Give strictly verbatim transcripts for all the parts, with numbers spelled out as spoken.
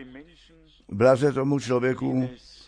blaze tomu člověku,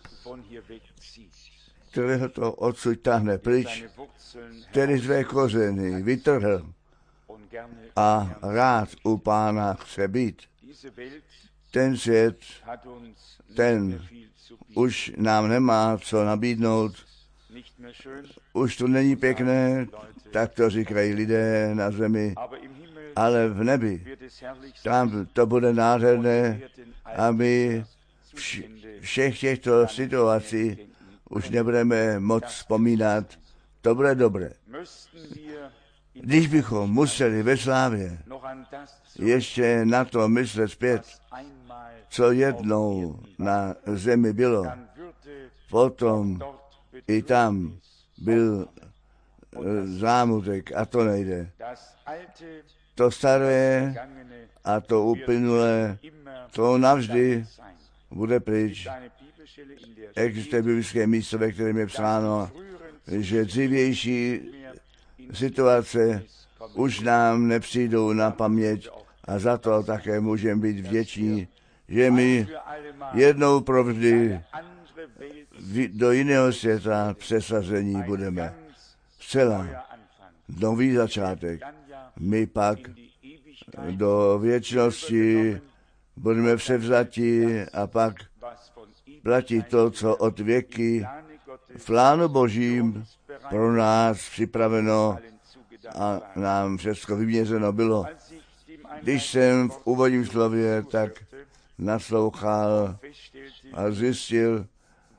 kterého to odsud tahne pryč, který své kořeny vytrhl a rád u Pána chce být. Ten svět, ten už nám nemá co nabídnout, už to není pěkné, tak to říkají lidé na zemi, ale v nebi, tam to bude nádherné a my vš- všech těchto situací už nebudeme moc vzpomínat, to bude dobré. Když bychom museli ve slávě ještě na to myslet zpět, co jednou na zemi bylo, potom i tam byl zámutek a to nejde. To staré a to uplynulé, to navždy bude pryč. Existuje biblické místo, ve kterém je psáno, že dřívější situace už nám nepřijdou na paměť a za to také můžeme být vděční, že my jednou provždy do jiného světa přesazení budeme. Zcela nový začátek. My pak do věčnosti budeme převzati a pak platí to, co od věky v plánu Božím pro nás připraveno a nám všechno vyměřeno bylo. Když jsem v úvodním slově tak naslouchal a zjistil,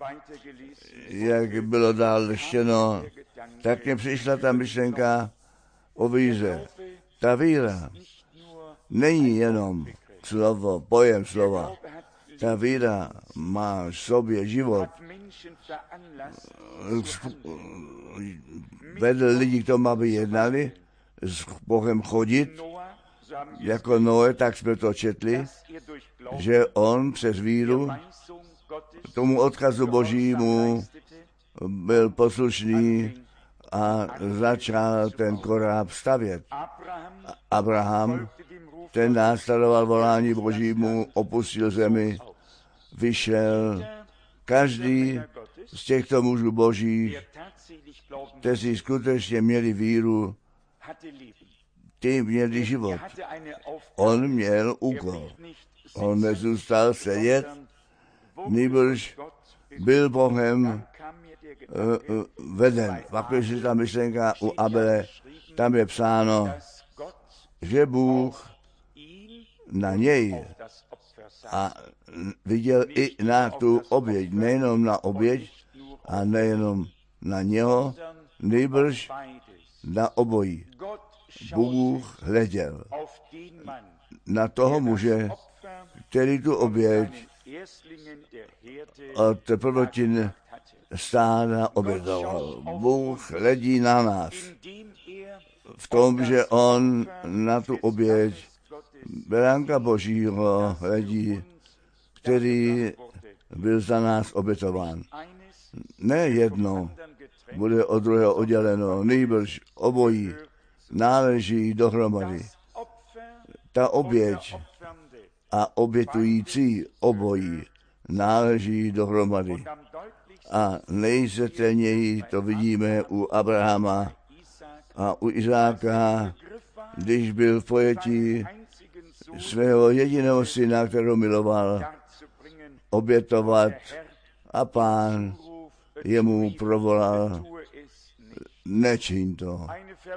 jak bylo dál čteno, tak mě přišla ta myšlenka o víře. Ta víra není jenom slovo, pojem slova. Ta víra má v sobě život. Vedl lidi k tomu, aby jednali, s Bohem chodit, jako Noé, tak jsme to četli, že on přes víru tomu odkazu Božímu byl poslušný a začal ten koráb stavět. Abraham, ten následoval volání Božímu, opustil zemi, vyšel. Každý z těchto mužů Božích, kteří skutečně měli víru, ty měli život. On měl úkol. On nezůstal sedět, nýbrž byl Bohem uh, uh, veden. Pak je ta myšlenka u Abele, tam je psáno, že Bůh na něj a viděl i na tu oběť, nejenom na oběť a nejenom na něho, nýbrž na obojí. Bůh hleděl na toho muže, který tu oběť od prvotin stáda obětoval. Bůh hledí na nás v tom, že on na tu oběť beránka Božího hledí, který byl za nás obětován. Ne jedno bude od druhého odděleno, nýbrž obojí náleží dohromady. Ta oběť a obětující obojí náleží dohromady. A nejzřetelněji to vidíme u Abrahama a u Izáka, když byl v pojetí svého jediného syna, kterého miloval, obětovat a Pán jemu provolal, nečiň to.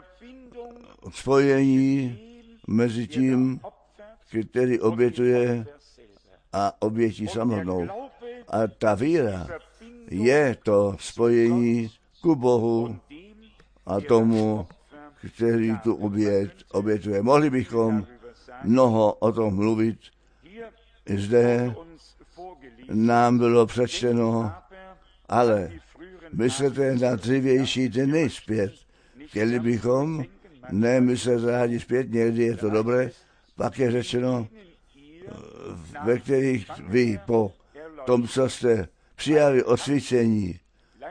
Spojení mezi tím, který obětuje a obětí samotnou. A ta víra je to spojení ku Bohu a tomu, který tu obět obětuje. Mohli bychom mnoho o tom mluvit. Zde nám bylo přečteno, ale myslete na dřívější dny zpět. Chtěli bychom, ne myslet rádi zpět, někdy je to dobré, pak je řečeno, ve kterých vy po tom, co jste přijali osvícení,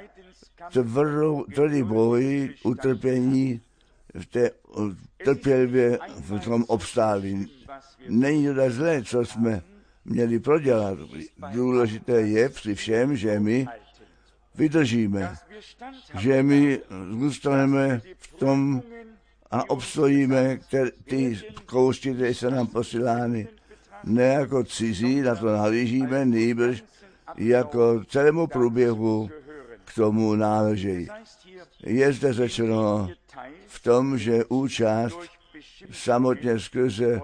tvrdý boj, utrpení, v té trpělivě v tom obstáli. Není to tak zlé, co jsme měli prodělat. Důležité je při všem, že my vydržíme, že my zůstaneme v tom a obstojíme který, ty zkoušky, které se nám posílány. Ne jako cizí, na to nahlížíme, nýbrž jako celému průběhu k tomu náležejí. Je zde řečeno v tom, že účast samotně skrze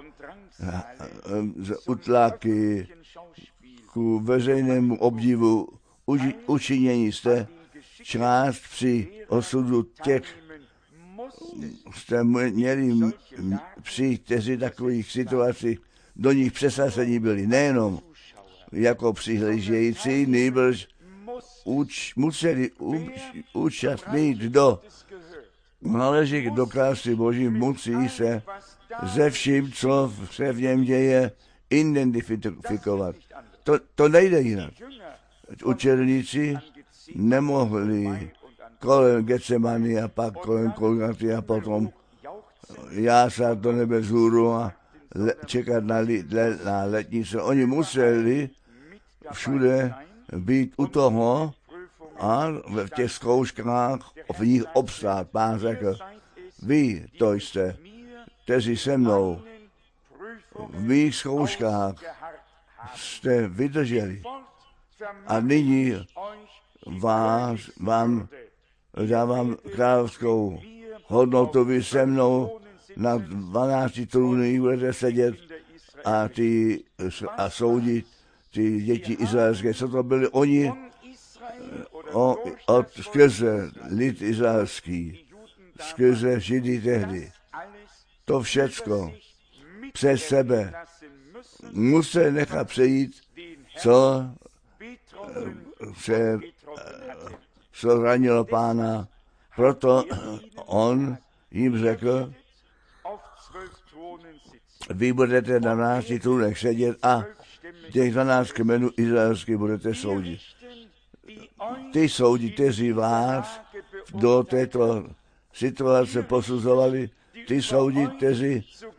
utlaky ku veřejnému obdivu učinění jste část při osudu těch, jste měli při kteří takových situacích do nich přesazení byli, nejenom jako přihlížející, nýbrž uč, museli uč, účast mít do náleží do krásy Boží, musí se ze vším, co se v něm děje, identifikovat. To, to nejde jinak. Učedníci nemohli kolem Getsemany a pak kolem Golgoty a potom jásat do nebe vzhůru a le, čekat na, li, le, na letnice. Oni museli všude být u toho a v těch zkouškách v nich obstát. Pán řekl, vy to jste, kteří se mnou v mých zkouškách jste vydrželi. A nyní vás, vám dávám královskou hodnotu, vy se mnou na dvanácti trůnech budete sedět a, ty, a soudit ty děti izraelské. Co to byli oni? O, od skrze lid izraelský, skrze Židy tehdy. To všecko přes sebe musel nechat přejít, co se co ranilo Pána. Proto on jim řekl, vy budete na dvanácti trůnech sedět a těch dvanáct kmenů izraelských budete soudit. Ty soudí, kteří vás do této situace posuzovali, ty soudí, kteří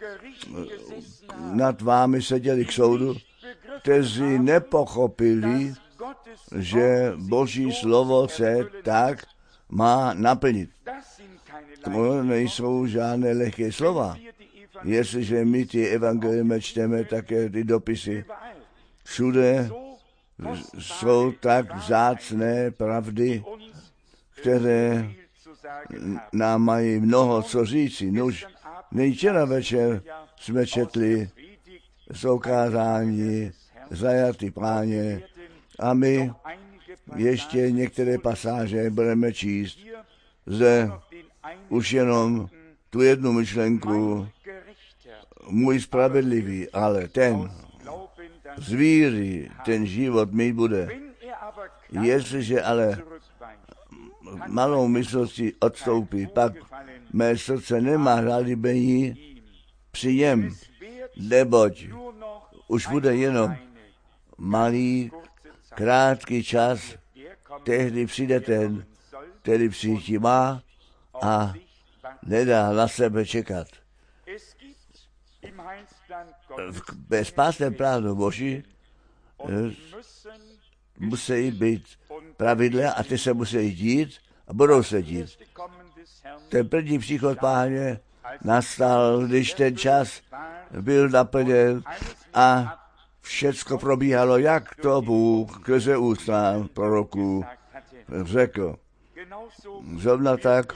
nad vámi seděli k soudu, kteří nepochopili, že Boží slovo se tak má naplnit. To nejsou žádné lehké slova. Jestliže my ty evangelium čteme, také ty dopisy, všude jsou tak vzácné pravdy, které nám mají mnoho co říci. Nuž, včera večer jsme četli soukázání zajatý Páně a my ještě některé pasáže budeme číst. Zde už jenom tu jednu myšlenku, můj spravedlivý, ale ten z víry ten život mít bude. Jestliže ale malou myslostí odstoupí, pak mé srdce nemá zalíbení při něm, neboť už bude jenom malý, krátký čas, tehdy přijde ten, který přijít má a nedá na sebe čekat. Ve spásném plánu Boží musí být pravidla a ty se musí dít a budou se dít. Ten první příchod Páně nastal, když ten čas byl naplněn a všecko probíhalo, jak to Bůh skrze ústa proroků řekl. Zrovna tak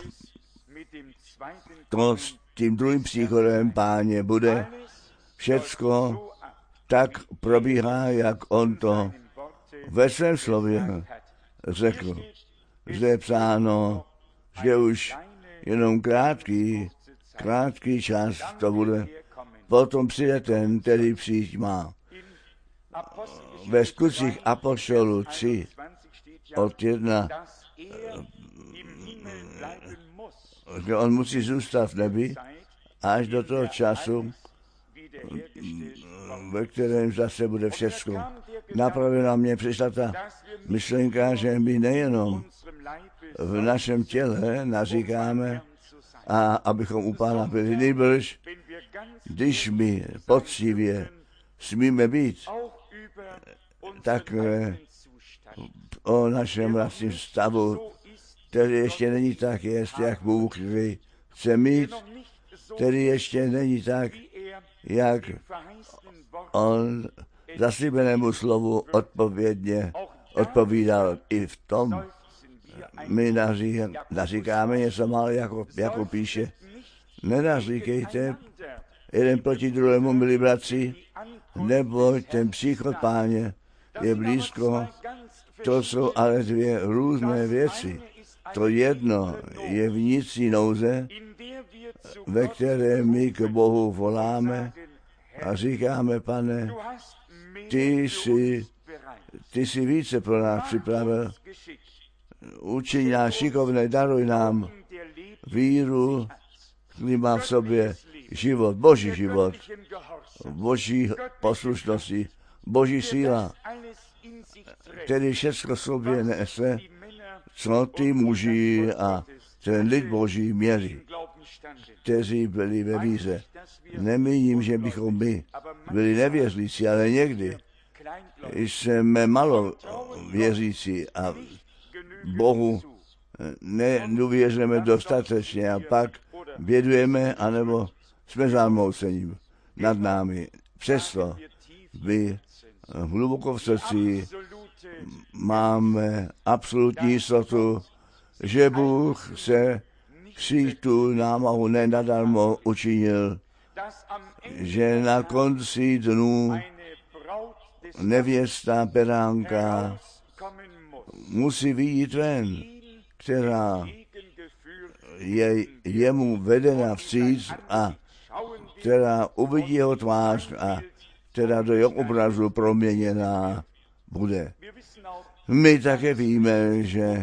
to s tím druhým příchodem Páně bude všecko tak probíhá, jak on to ve svém slově řekl. Zde je psáno, že už jenom krátký, krátký čas to bude. Potom přijde ten, který přijít má. Ve skutcích apoštolů tři od jedna, že on musí zůstat v nebi až do toho času, ve kterém zase bude všechno. Napravě na mě přišla ta myšlenka, že my nejenom v našem těle naříkáme, a abychom u Pána byli, nýbrž, když my poctivě smíme být tak o našem vlastním stavu, který ještě není tak jest, jak Bůh chce mít, který ještě není tak, jak on zaslíbenému slovu odpovědně odpovídal. I v tom my naří, naříkáme něco málo, jako, jako píše. Nenaříkejte jeden proti druhému, milí bratři, neboť ten příchod Páně je blízko. To jsou ale dvě různé věci. To jedno je vnitřní nouze, ve které my k Bohu voláme a říkáme, Pane, ty jsi, ty jsi více pro nás připravil. Učiň nás šikovné, daruj nám víru, který má v sobě život, boží život, boží poslušnosti, boží síla, který všechno v sobě nese, co ty muži a ten lid boží měli, kteří byli ve víře. Nemíním, že bychom my byli nevěřící, ale někdy jsme malo věřící a Bohu nedůvěřujeme dostatečně a pak bědujeme, anebo jsme zarmoucením nad námi. Přesto by hluboko v srdci máme absolutní jistotu, že Bůh se si tu námahu nenadarmo učinil, že na konci dnů nevěsta beránka musí vyjít ven, která je jemu vedena vstříc a která uvidí jeho tvář a která do jeho obrazu proměněná bude. My také víme, že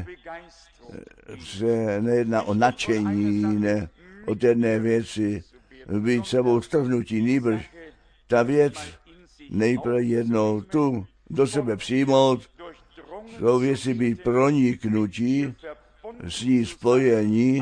se nejedná o nadšení, ne o jedné věci, být sebou strhnutí, nýbrž ta věc nejprve jednou tu do sebe přijmout, jsou věci být proniknutí, s ní spojení,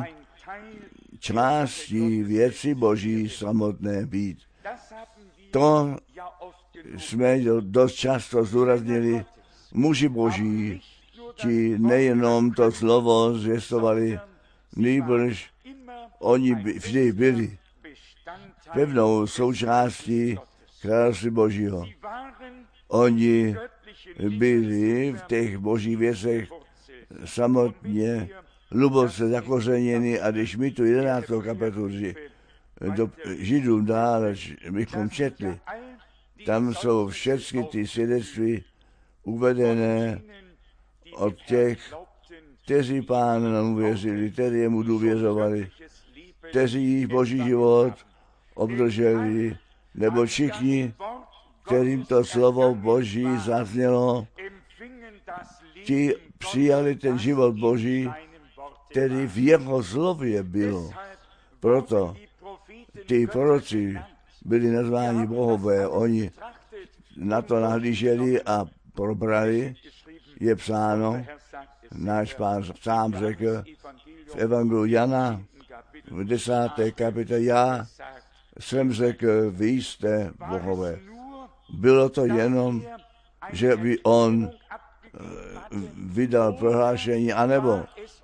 částí věci Boží samotné být. To jsme dost často zdůraznili, muži Boží, ti nejenom to slovo zvěstovali, nýbrž oni by, vždy byli pevnou součástí království Božího. Oni byli v těch božích věcech samotně hluboce zakořeněni a když my tu jedenáctou kapitolu do Židům dále bychom četli, tam jsou všechny ty svědectví uvedené od těch, kteří Pánu věřili, kteří jemu důvěřovali, kteří boží život obdrželi, nebo všichni, kterým to slovo Boží zaznělo, ti přijali ten život Boží, který v jeho slově bylo. Proto ty proroci byli nazváni bohové, oni na to nahlíželi a probrali, je psáno, náš Pán sám řekl v Evangeliu Jana v desáté kapitole, já jsem řekl, vy jste bohové. Bylo to jenom, že by on vydal prohlášení, anebo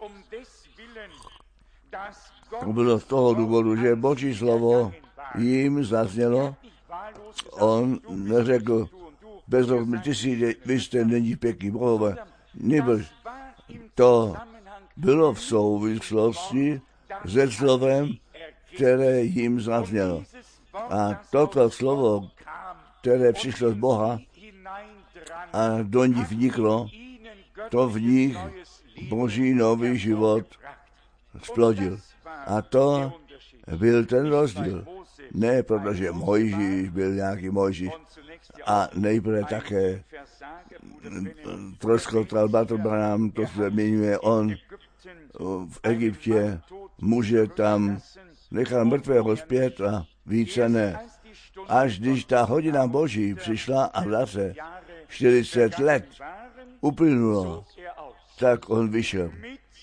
to bylo z toho důvodu, že Boží slovo jim zaznělo, on neřekl, bez ty si, vy jste není pěkný bohové, nebož to bylo v souvislosti se slovem, které jim zaznělo. A toto slovo, které přišlo z Boha a do nich vniklo, to v nich Boží nový život splodil. A to byl ten rozdíl. Ne protože Mojžíš byl nějaký Mojžíš a nejprve také troskotal Batel Branham, to se zmiňuje on v Egyptě, muže tam nechal mrtvého zpět a více ne. Až když ta hodina Boží přišla a zase čtyřicet let uplynulo, tak on vyšel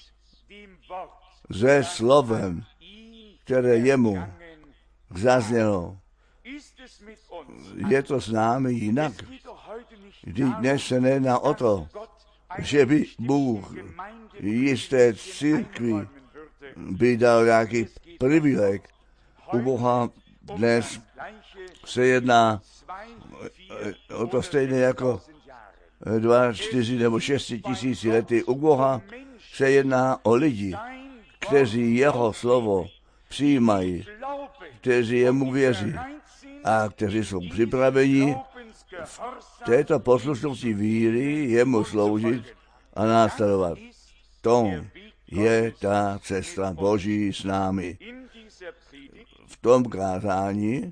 se slovem, které jemu zaznělo. Je to s námi jinak? Vždyť dnes se nejedná o to, že by Bůh jisté církvi by dal nějaký privileg. U Boha dnes se jedná o to stejné jako dva, čtyři nebo šest tisíc lety. U Boha se jedná o lidi, kteří jeho slovo přijímají, kteří jemu věří a kteří jsou připraveni v této poslušnosti víry jemu sloužit a následovat. To je ta cesta Boží s námi. V tom kázání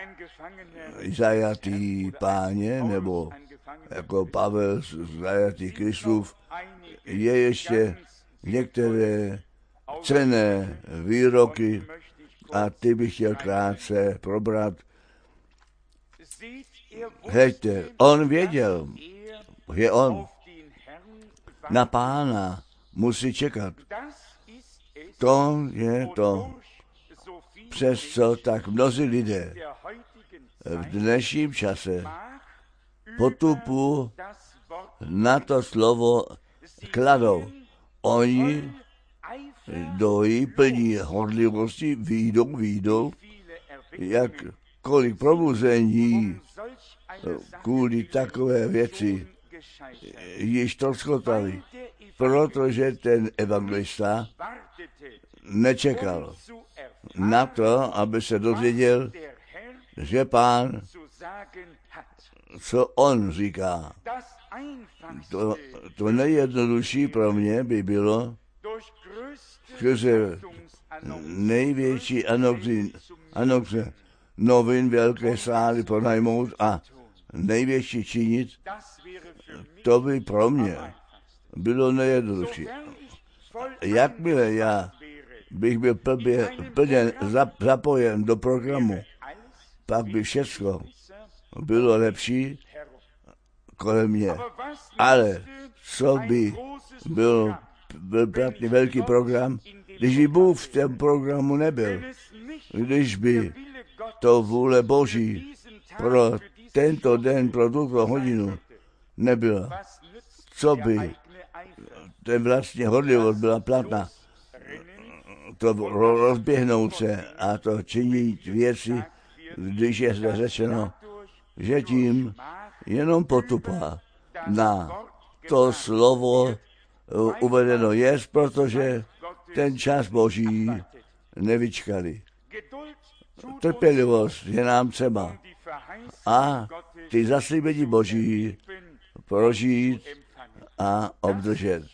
zajatý Páně, nebo jako Pavel zajatý Kristův, je ještě některé cenné výroky a ty bych chtěl krátce probrat. Hejte, on věděl, že on na Pána musí čekat. To je to, přes co tak mnozí lidé v dnešním čase potupu na to slovo kladou. Oni dojí plní horlivosti, výjdou, výjdou, jak kolik probuzení kvůli takové věci již troskotali, protože ten evangelista nečekal na to, aby se dozvěděl, že Pán, co on říká. To, to nejjednodušší pro mě by bylo, že největší anoxe novin velké sály pronajmout a největší činit, to by pro mě bylo nejjednodušší. Jakmile já bych byl plně, plně zapojen do programu, pak by všechno bylo lepší kolem mě. Ale co by byl, byl platný velký program, když by Bůh v tom programu nebyl, když by to vůle Boží pro tento den, pro tuto hodinu nebyla, co by ten vlastně horlivost byla platná, to rozběhnout se a to činit věci, když je zde řečeno, že tím jenom potupá na to slovo uvedeno je, protože ten čas Boží nevyčkali. Trpělivost je nám třeba a ty zaslíbení Boží prožít a obdržet.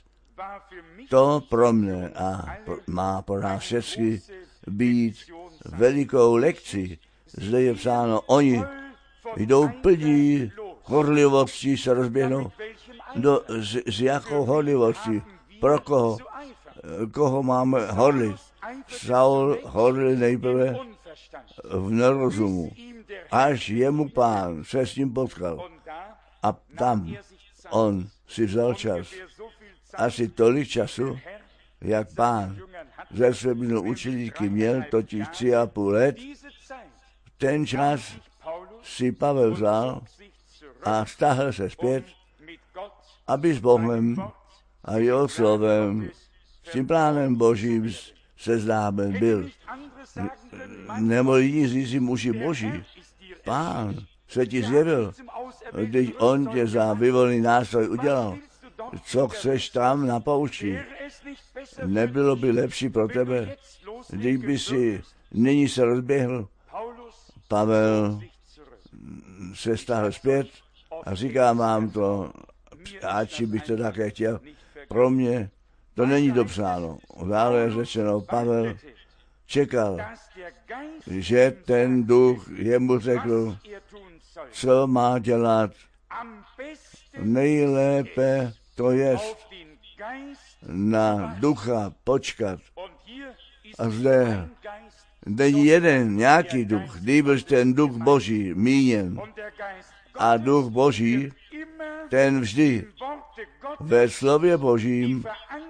To pro mne a má pro nás všechny být velikou lekcí. Zde je psáno, oni jdou plní horlivosti se rozběhnou. Do, z, z jakou horlivostí? Pro koho? Koho máme horlit? Saul horlil nejprve v nerozumu, až jemu Pán se s ním potkal. A tam on si vzal čas. Asi tolik času, jak Pán ze svého učedníky měl, totiž tři a půl let. Ten čas si Pavel vzal a stáhl se zpět, aby s Bohem a jeho slovem, s tím plánem Božím seznámen byl. Nebo jiní říci muži Boží, Pán se ti zjevil, když on tě za vyvolený nástroj udělal. Co chceš tam na poušti? Nebylo by lepší pro tebe, když by si nyní se rozběhl. Pavel se stáhl zpět a říká vám to, ač bych to také chtěl, pro mě to není dopsáno. Dále je řečeno, Pavel čekal, že ten duch jemu řekl, co má dělat. Nejlépe to je na ducha počkat. A zde není jeden nějaký duch, nýbrž ten duch Boží míněn. A duch Boží, ten vždy ve slově Božím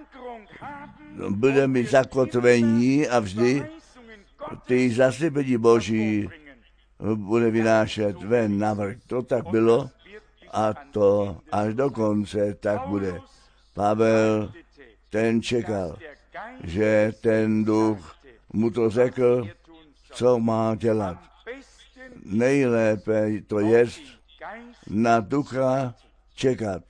bude mít zakotvení a vždy ty zaslíbení Boží bude vynášet ven navrch. To tak bylo a to až do konce tak bude. Pavel, ten čekal, že ten duch mu to řekl, co má dělat. Nejlépe to je na ducha čekat.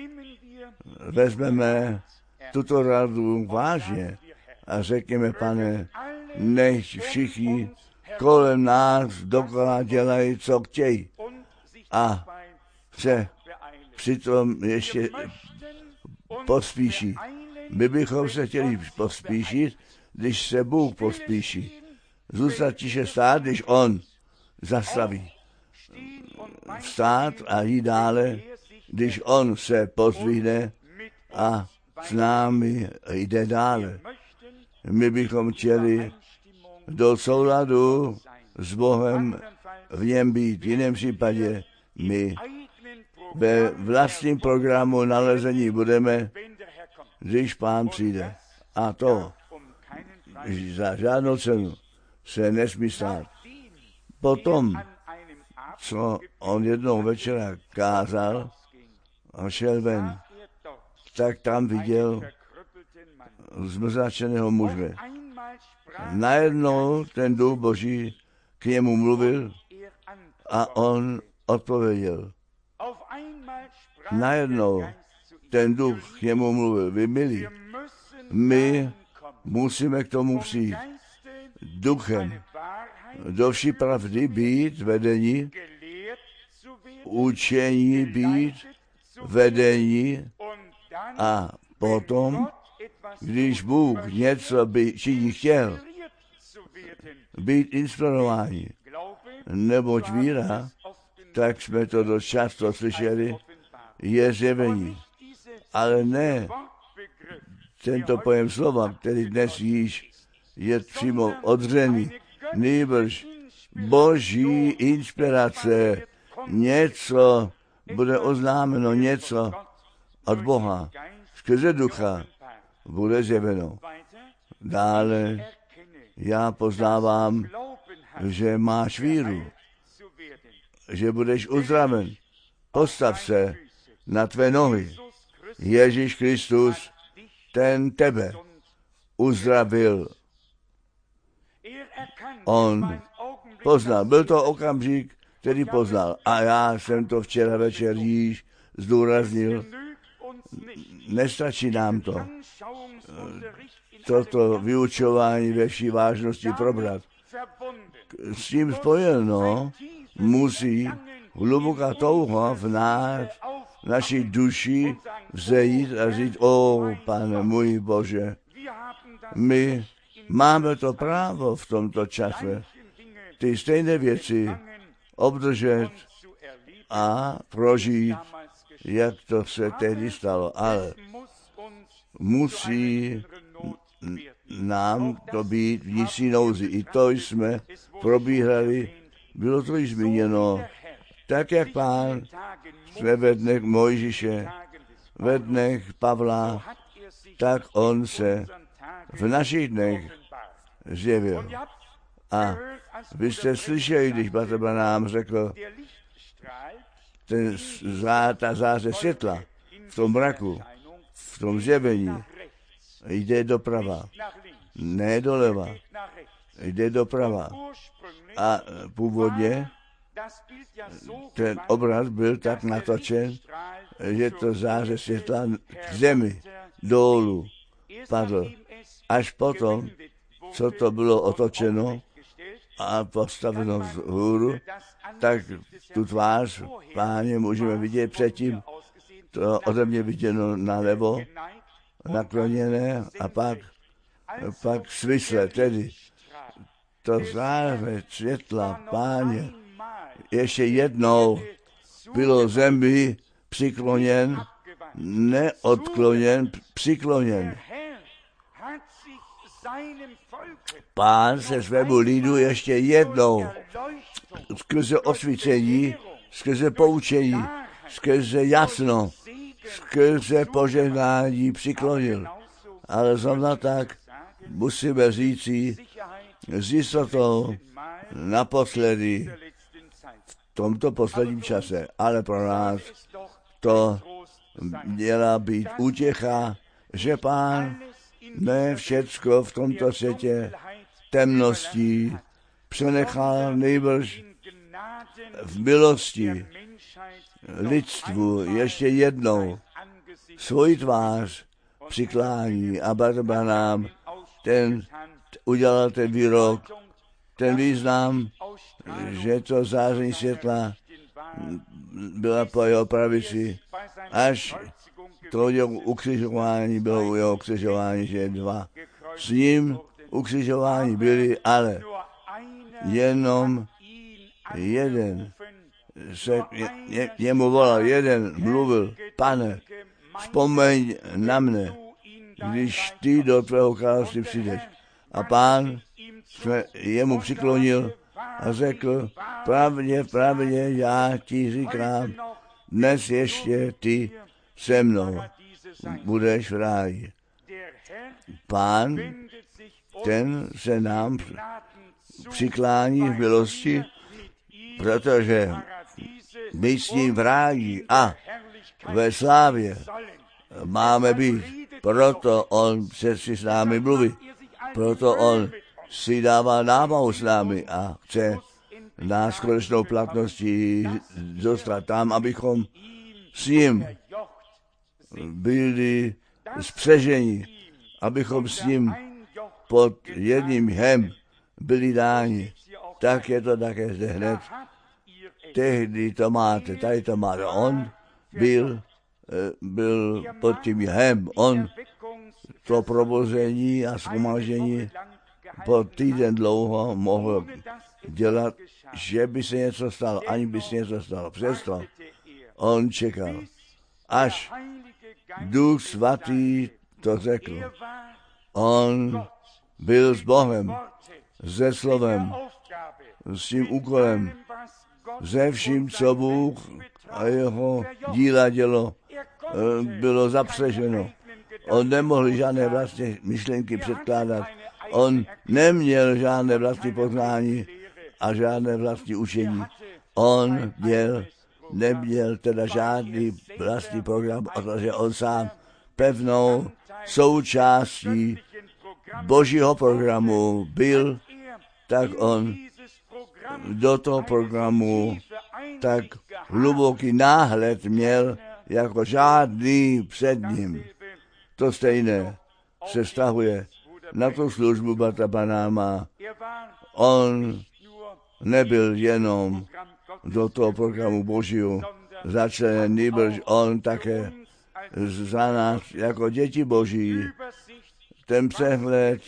Vezmeme tuto radu vážně a řekněme, Pane, nech všichni kolem nás dokola dělají, co chtějí. A se přitom ještě pospíší. My bychom se chtěli pospíšit, když se Bůh pospíší. Zůstat tiše stát, když On zastaví. Vstát a jít dále, když On se pozdvihne a s námi jde dále. My bychom chtěli do souladu s Bohem v něm být. V jiném případě my ve vlastním programu nalezení budeme, když Pán přijde. A to za žádnou cenu se nesmí stát. Potom, co on jednou večera kázal a šel ven, tak tam viděl zmrzačeného muže. Najednou ten duch Boží k němu mluvil a on odpověděl. Najednou ten duch k němu mluvil. Vy milí, my musíme k tomu přijít duchem do vší pravdy být vedení, učení být vedení a potom, když Bůh něco by činí chtěl, být inspirováni, neboť víra, tak jsme to dost často slyšeli, je zjevení. Ale ne tento pojem slova, který dnes již je přímo odřený, nýbrž Boží inspirace, něco bude oznámeno, něco od Boha, skrze ducha bude zjeveno. Dále já poznávám, že máš víru, že budeš uzdraven. Postav se na tvé nohy. Ježíš Kristus, ten tebe uzdravil. On poznal, byl to okamžik, který poznal. A já jsem to včera večer již zdůraznil. Nestačí nám to, toto vyučování ve vší vážnosti probrat. S tím spojeno musí hluboká touha v nás, naší duši vzejít a říct, o, Pane můj Bože, my máme to právo v tomto čase ty stejné věci obdržet a prožít, jak to se tehdy stalo. Ale musí nám to být vnitřní nouzi. I to jsme probíhali, bylo to již zmíněno, tak jak Pán jsme ve dnech Mojžíše, ve dnech Pavla, tak on se v našich dnech zjevil. A vy jste slyšeli, když Bratr Branham řekl, ten zá, ta záře světla v tom mraku, v tom zjevení, jde doprava, ne doleva, jde doprava. A původně ten obraz byl tak natočen, že to záře světla k zemi, dolů padl. Až potom, co to bylo otočeno a postaveno vzhůru, tak tu tvář Páně můžeme vidět předtím, to ode mě viděno nalevo, nakloněné a pak, pak svisle, tedy to záře světla Páně ještě jednou bylo zemi přikloněn, neodkloněn, přikloněn. Pán se svému lidu ještě jednou skrze osvícení, skrze poučení, skrze jasno, skrze požehnání přiklonil. Ale zrovna tak musíme říci s jistotou naposledy v tomto posledním čase. Ale pro nás to měla být útěcha, že Pán ne všecko v tomto světě temností přenechal nejbrž v milosti lidstvu ještě jednou svoji tvář přiklání a Barba nám ten udělal ten výrok, ten význam, že to záření světla byla po jeho pravici, až to jeho ukřižování bylo u jeho ukřižování, že dva s ním ukřižování byli, ale jenom jeden se je, jemu volal, jeden mluvil, Pane, vzpomeň na mne, když ty do tvého království přijdeš. A Pán se jemu přiklonil a řekl, pravdě, pravdě, já ti říkám, dnes ještě ty se mnou budeš v ráji. Pán, ten se nám přiklání v milosti, protože my s ním v ráji a ve slávě máme být. Proto on se si s námi mluví. Proto on si dává námahu s námi a chce nás konečnou platností dostat tam, abychom s ním byli spřeženi, abychom s ním pod jedním hem byli dáni. Tak je to také zde hned. Tehdy to máte, tady to máte. On byl, byl pod tím hem, on to probuzení a shromáždění po týden dlouho mohl dělat, že by se něco stalo, ani by se něco stalo. Přesto on čekal, až Duch Svatý to řekl. On byl s Bohem, se slovem, s tím úkolem, ze vším, co Bůh a jeho díla dělo, bylo zapřeženo. On nemohl žádné vlastní myšlenky předkládat. On neměl žádné vlastní poznání a žádné vlastní učení. On měl, neměl teda žádný vlastní program, protože on sám pevnou součástí Božího programu byl, tak on do toho programu tak hluboký náhled měl, jako žádný před ním. To stejné se vztahuje na tu službu Bratra Branhama. On nebyl jenom do toho programu Božího začleněn, nýbrž on také za nás jako děti Boží ten přehled,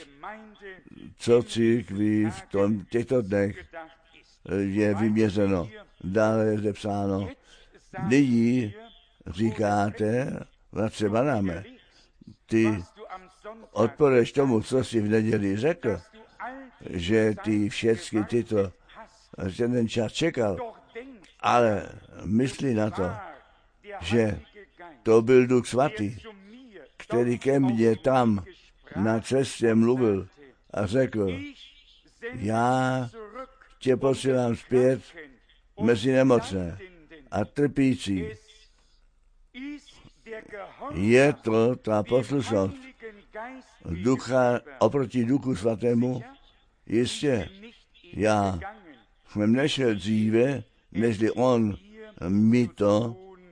co církví v tom, těchto dnech je vyměřeno. Dále je zde psáno, nyní říkáte, bratře Branhame, ty odporuješ tomu, co jsi v neděli řekl, že ty všechny tyto, že ten čas čekal, ale myslí na to, že to byl Duch Svatý, který ke mně tam na cestě mluvil a řekl, já tě posílám zpět mezi nemocné a trpící. Je to ta poslušnost ducha oproti Duchu Svatému? Jistě, já jsem nešel dříve, nežli on mi to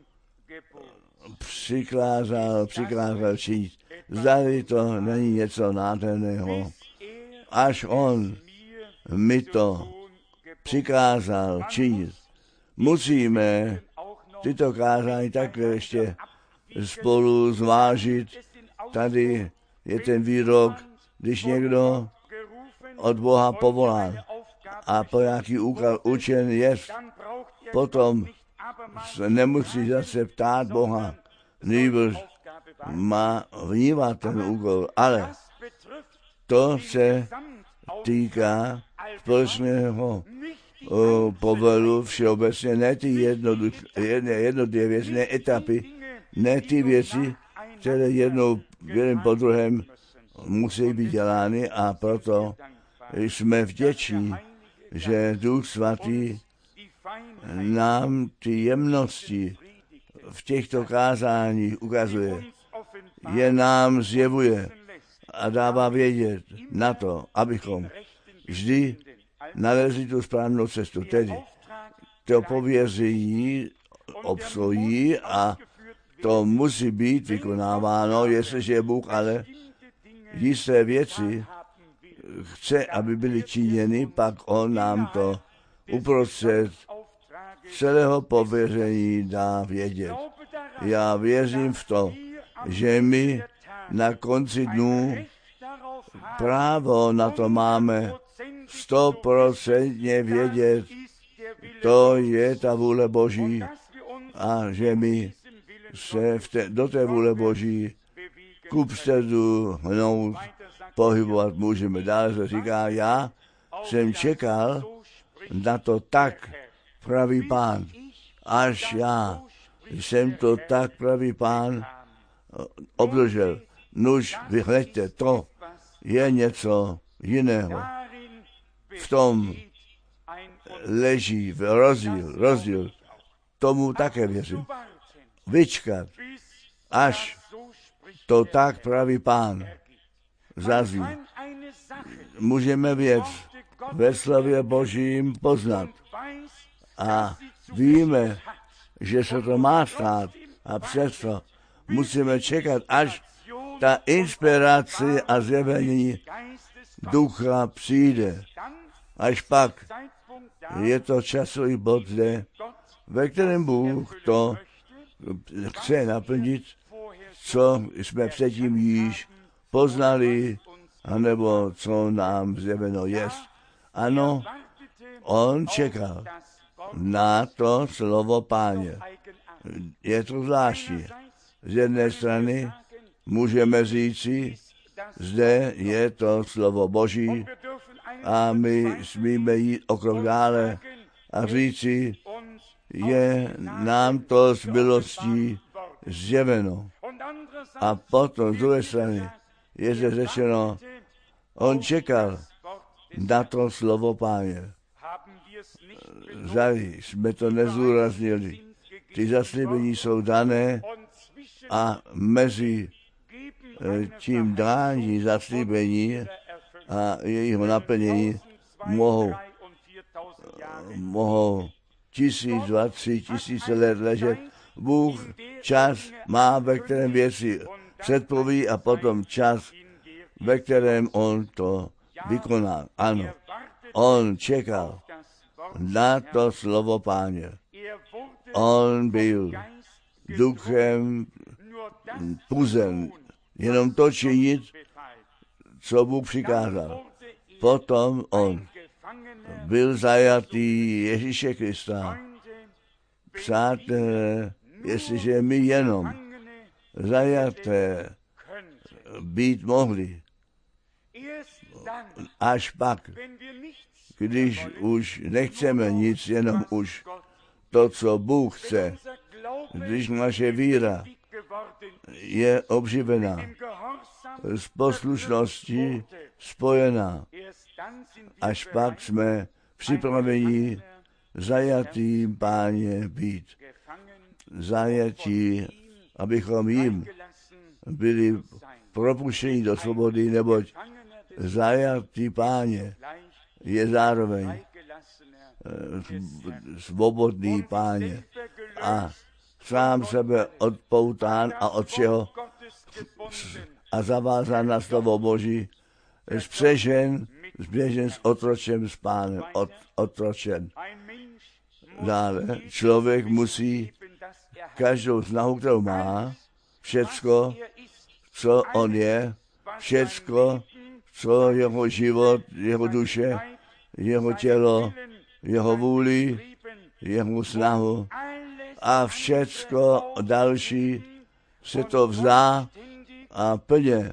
přikázal, přikázal činit. Zdali to není něco nádherného. Až on mi to přikázal činit. Musíme tyto kázání takhle ještě spolu zvážit. Tady je ten výrok, když někdo od Boha povolán a po nějaký úkol učen je, potom se nemusí zase ptát Boha, nýbrž má vnímat ten úkol, ale to se týká společného o, povelu všeobecně, ne ty jednotlivé věci, ne etapy, ne ty věci, které jednou, jeden po druhém musí být dělány a proto jsme vděční, že Duch Svatý nám ty jemnosti v těchto kázáních ukazuje, je nám zjevuje a dává vědět na to, abychom vždy nalezli tu správnou cestu. Tedy to pověření obstojí a to musí být vykonáváno, jestliže Bůh ale jisté věci chce, aby byly činěny, pak on nám to uprostřed celého pověření dá vědět. Já věřím v to, že my na konci dnů právo na to máme stoprocentně vědět, to je ta vůle Boží a že my se v te, do té vůle Boží kupředu hnout, pohybovat můžeme. Dále se říká, já jsem čekal na to tak, pravý Pán, až já jsem to tak, pravý Pán, obdržel. Nuž, vyhleďte, to je něco jiného. V tom leží v rozdíl, rozdíl. Tomu také věřím. Vyčkat, až to tak, pravý Pán, zazví. Můžeme věc ve slově Božím poznat. A víme, že se to má stát. A přesto musíme čekat, až ta inspirace a zjevení ducha přijde. Až pak je to časový bod zde, ve kterém Bůh to chce naplnit, co jsme předtím již poznali, anebo co nám zjeveno jest. Ano, on čekal na to slovo Páně. Je to zvláštní. Z jedné strany můžeme říci, zde je to slovo Boží a my smíme jít o krok dále a říci, je nám to z milostí zjeveno. A potom z druhé strany je zde řečeno, on čekal na to slovo Páně. Zali jsme to nezúraznili. Ty zaslíbení jsou dané a mezi tím dání zaslíbení a jejího naplnění mohou, mohou tisíc, dva, tři tisíce let ležet. Bůh čas má, ve kterém věci předpoví a potom čas, ve kterém on to vykoná. Ano, on čekal na to slovo Páně. On byl duchem puzen, jenom to činit, co Bůh přikázal. Potom on byl zajatý Ježíše Krista. Přátelé, jestliže my jenom zajaté být mohli, až pak, když už nechceme nic, jenom už to, co Bůh chce, když naše víra je obživená, s poslušností spojená, až pak jsme připraveni zajatým Páně být. Zajatí, abychom jim byli propuštěni do svobody, neboť zajatý Páně je zároveň svobodný Páně a sám sebe odpoután a od všeho a zavázán na slovo Boží, spřežen, zběžen s otročem, s Pánem, od, otročen. Dále člověk musí každou snahu, kterou má, všecko, co on je, všecko, co jeho život, jeho duše, jeho tělo, jeho vůli, jeho snahu a všecko další se to vzdá a plně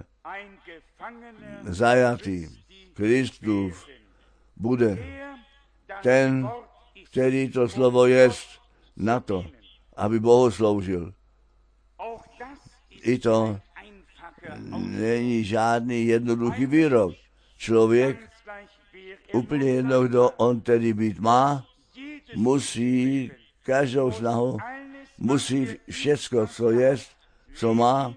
zajatý Kristův bude ten, který to slovo jest na to, aby Bohu sloužil. I to není žádný jednoduchý výrok. Člověk, úplně jedno, kdo on tedy být má, musí každou snahu, musí všecko, co je, co má,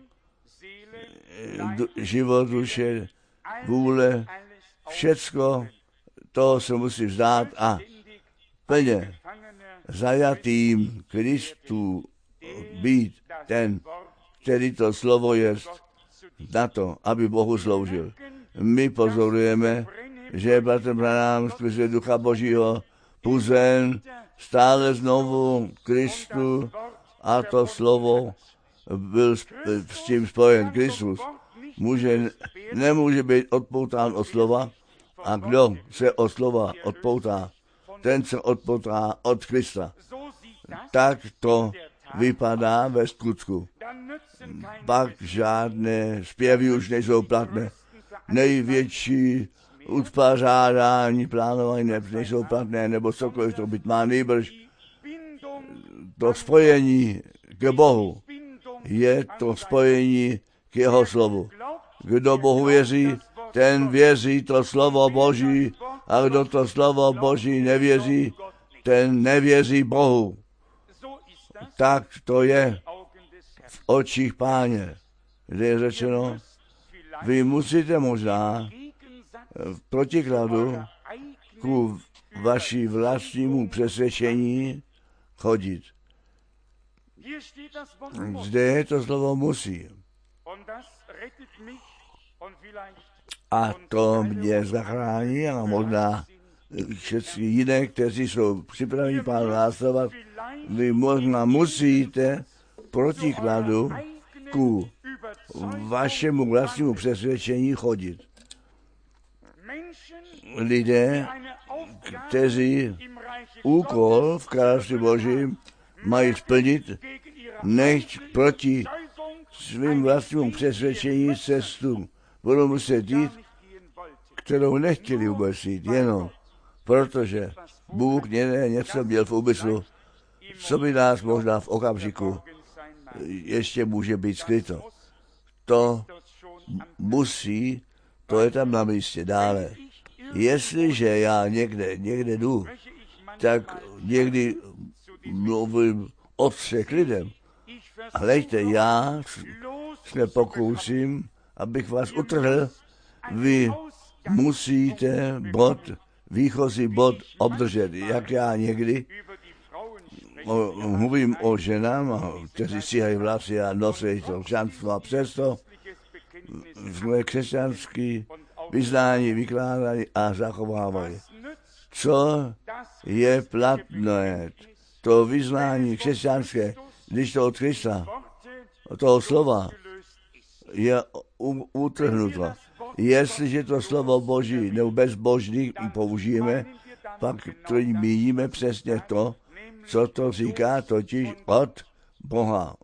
život, duše, vůle, všecko, to se musí vzdát a plně zajatým Kristu být ten, který to slovo je na to, aby Bohu sloužil. My pozorujeme, že bratr Branham skrze Ducha Božího puzen stále znovu Kristu a to slovo byl s, s tím spojen. Kristus může, nemůže být odpoután od slova a kdo se od slova odpoutá, ten se odpoutá od Krista. Tak to vypadá ve skutku. Pak žádné zpěvy už nejsou platné. Největší uspořádání, plánování nejsou platné, nebo cokoliv to být má, nejbrž to spojení k Bohu je to spojení k jeho slovu. Kdo Bohu věří, ten věří to slovo Boží, a kdo to slovo Boží nevěří, ten nevěří Bohu. Tak to je v očích Páně, kde je řečeno, vy musíte možná v protikladu ku vaší vlastnímu přesvědčení chodit. Zde je to slovo musí. A to mě zachrání a možná všichni jiné, kteří jsou připraveni Pánu následovat, vy možná musíte protikladu ku vašemu vlastnímu přesvědčení chodit. Lidé, kteří úkol v království Božím mají splnit, nechť proti svým vlastnímu přesvědčení cestu budou muset jít, kterou nechtěli vůbec jít, jenom protože Bůh něco měl v úmyslu, co by nás možná v okamžiku ještě může být skryto. To musí, to je tam na místě dále. Jestliže já někde, někde jdu, tak někdy mluvím otře k lidem. Hleďte, já se pokusím, abych vás utrhl, vy musíte bod, výchozí bod obdržet. Jak já někdy o, mluvím o ženám, kteří stříhají vlasy a nosí to občanstvo a přesto svoje křesťanské vyznání vykládají a zachovávají. Co je platné, to vyznání křesťanské, když to od Krista, od toho slova, je utrhnuto. Jestliže to slovo Boží nebo bezbožný použijeme, pak to míjíme přesně to, co to říká, totiž od Boha.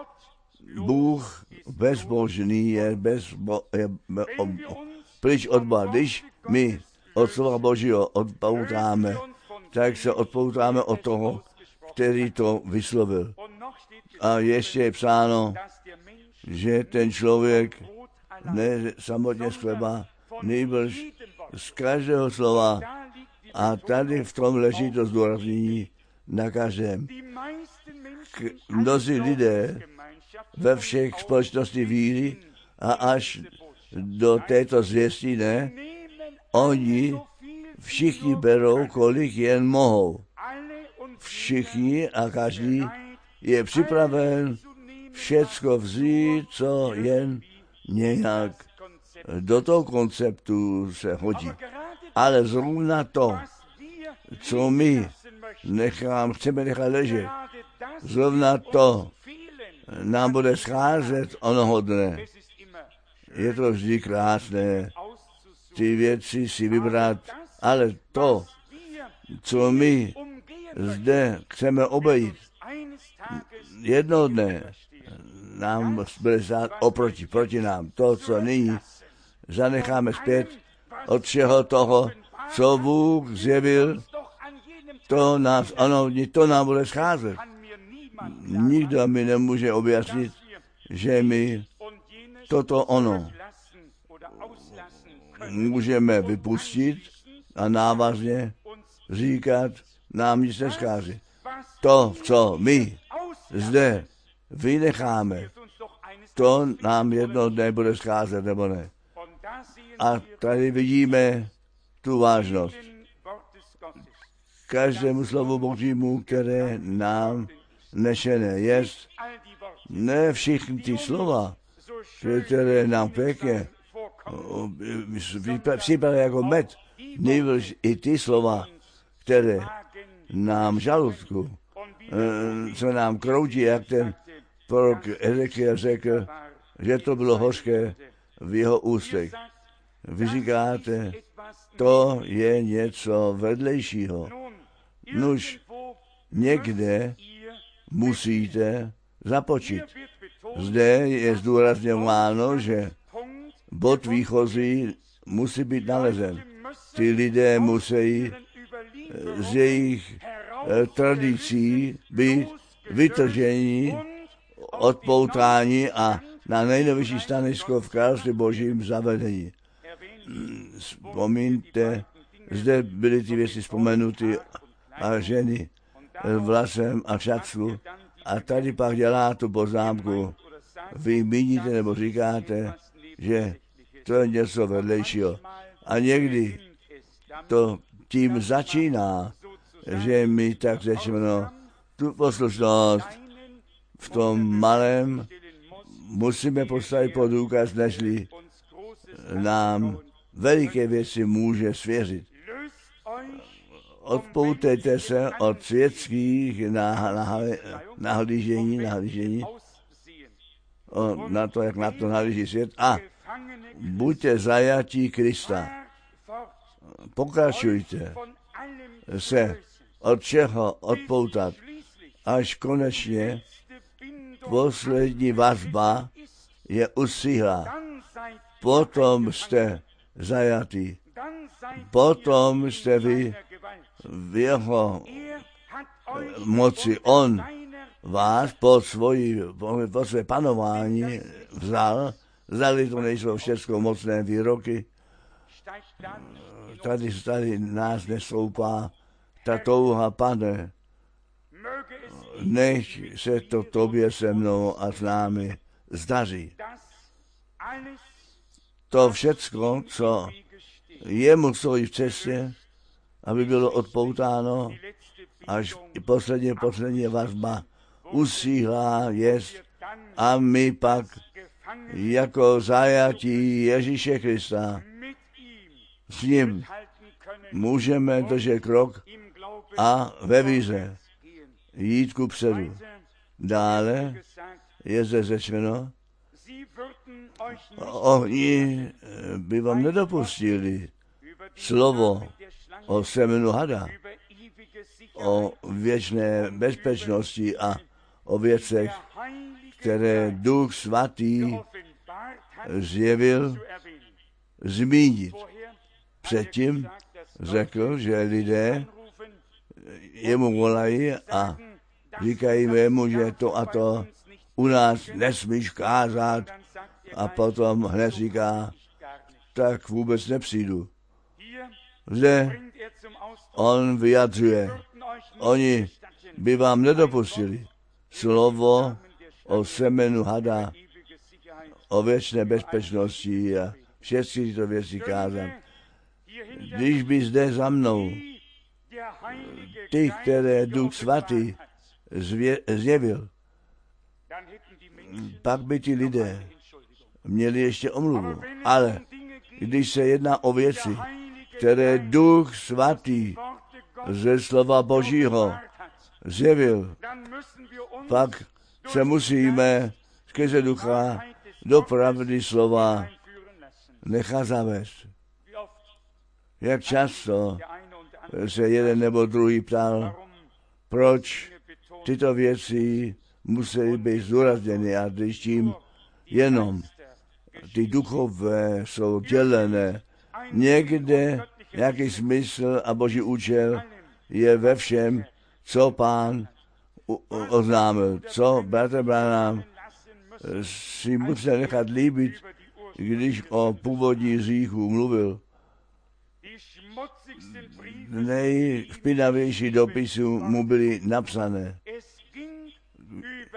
Bůh bezbožný je, bezbo, je o, pryč od Boha. Když my od slova Božího odpoutáme, tak se odpoutáme od toho, který to vyslovil. A ještě je psáno, že ten člověk ne samotně z chleba, nejbrž z každého slova. A tady v tom leží to zdůraznění na každém. K, mnozí lidé ve všech společnosti víry a až do této zvěstí ne, oni všichni berou, kolik jen mohou. Všichni a každý je připraven všecko vzít, co jen nějak do toho konceptu se hodí. Ale zrovna to, co my nechám, chceme nechat ležet, zrovna to nám bude scházet onoho dne. Je to vždy krásné ty věci si vybrat, ale to, co my zde chceme obejít, jednoho dne nám bude stát oproti, proti nám. To, co nyní zanecháme zpět od všeho toho, co Bůh zjevil, to nás, ano, to nám bude scházet. Nikdo mi nemůže objasnit, že my toto ono můžeme vypustit a návazně říkat, nám nic neschází. To, co my zde vynecháme, to nám jednoho dne bude scházet, nebo ne. A tady vidíme tu vážnost. Každému slovu Božímu, které nám nešené jest, ne všichni ty slova, které nám pěkně připadají jako med, nejvíc i ty slova, které nám žaludku, co nám kroutí, jak ten prorok Ezekiel řekl, že to bylo hořké v jeho ústech. Vy říkáte, to je něco vedlejšího. Nuž, někde musíte započít. Zde je zdůrazňováno, že bod výchozí musí být nalezen. Ty lidé musí z jejich tradicí být vytržení, odpoutáni a na nejnovější stanisko v království Božím zavedení. Vzpomíňte, zde byly ty věci vzpomenuty a ženy vlasem a šatku. A tady pak dělá tu poznámku. Vy míníte nebo říkáte, že to je něco vedlejšího. A někdy to tím začíná, že my tak řečeno tu poslušnost v tom malém musíme postavit pod důkaz, nežli nám veliké věci může svěřit. Odpoutejte se od světských nahlížení, nahlížení na to, jak na to nahlíží svět a buďte zajatí Krista. Pokračujte se od čeho odpoutat, až konečně poslední vazba je usíhlá. Potom jste zajatí. Potom jste vy v jeho moci. On vás pod, svoji, pod své panování vzal. Vzali to nejsou všechno mocné výroky. Tady, tady nás nestoupá ta touha, Pane, nech se to tobě se mnou a s námi zdaří. To všecko, co jemu stojí v cestě, aby bylo odpoutáno, až posledně, posledně vazba usíhlá jest a my pak jako zajatí Ježíše Krista s ním můžeme držet krok a ve víře jít ku předu. Dále je zde řečeno, oni by vám nedopustili slovo o semenu hada, o věčné bezpečnosti a o věcech, které Duch Svatý zjevil, zmínit. Předtím řekl, že lidé jemu volají a říkají mu, že to a to u nás nesmíš kázat a potom hned říká, tak vůbec nepřijdu. Zde on vyjadřuje, oni by vám nedopustili slovo o semenu hada, o věčné bezpečnosti a všechny tyto věci kázat. Když by zde za mnou ty, které Duch Svatý zjevil, pak by ti lidé měli ještě omluvu. Ale když se jedná o věci, které Duch Svatý ze slova Božího zjevil, pak se musíme skrze Ducha do pravdy slova nechat zavést. Jak často se jeden nebo druhý ptal, proč tyto věci musí být zdůrazněny a když tím jenom ty duchové jsou dělené, někde nějaký smysl a Boží účel je ve všem, co Pán oznámil, co bratr Branham si musel nechat líbit, když o původní hříchu mluvil. Nejšpinavější dopisy mu byly napsané.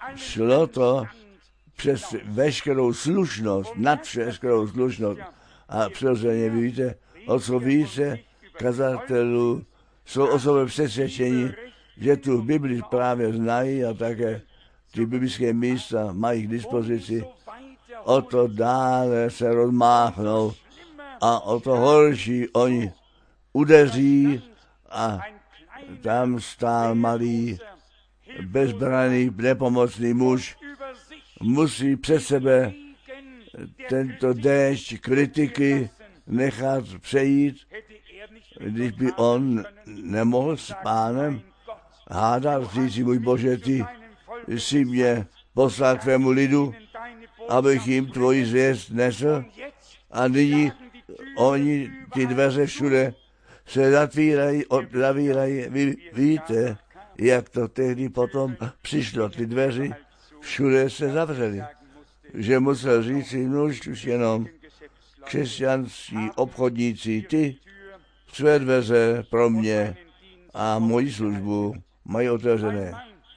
šlo to přes veškerou slušnost, nad veškerou slušnost. A přirozeně vy víte, o co více kazatelů jsou osoby přesvědčení, že tu Bibli právě znají a také ty biblické místa mají k dispozici, o to dále se rozmáchnou a o to horší oni udeří a tam stál malý, bezbranný, nepomocný muž, musí přes sebe tento déšť kritiky nechat přejít, když by on nemohl s pánem hádat, říci, můj Bože, ty jsi mě poslal k tvému lidu, abych jim tvoji zvěst nesl, a nyní oni, ty dveře všude se zatvírají, zavírají. Vy víte, jak to tehdy potom přišlo, ty dveře všude se zavřely, že musel říct si, nuž už jenom křesťanští obchodníci, ty své dveře pro mě a moji službu mají otevřené.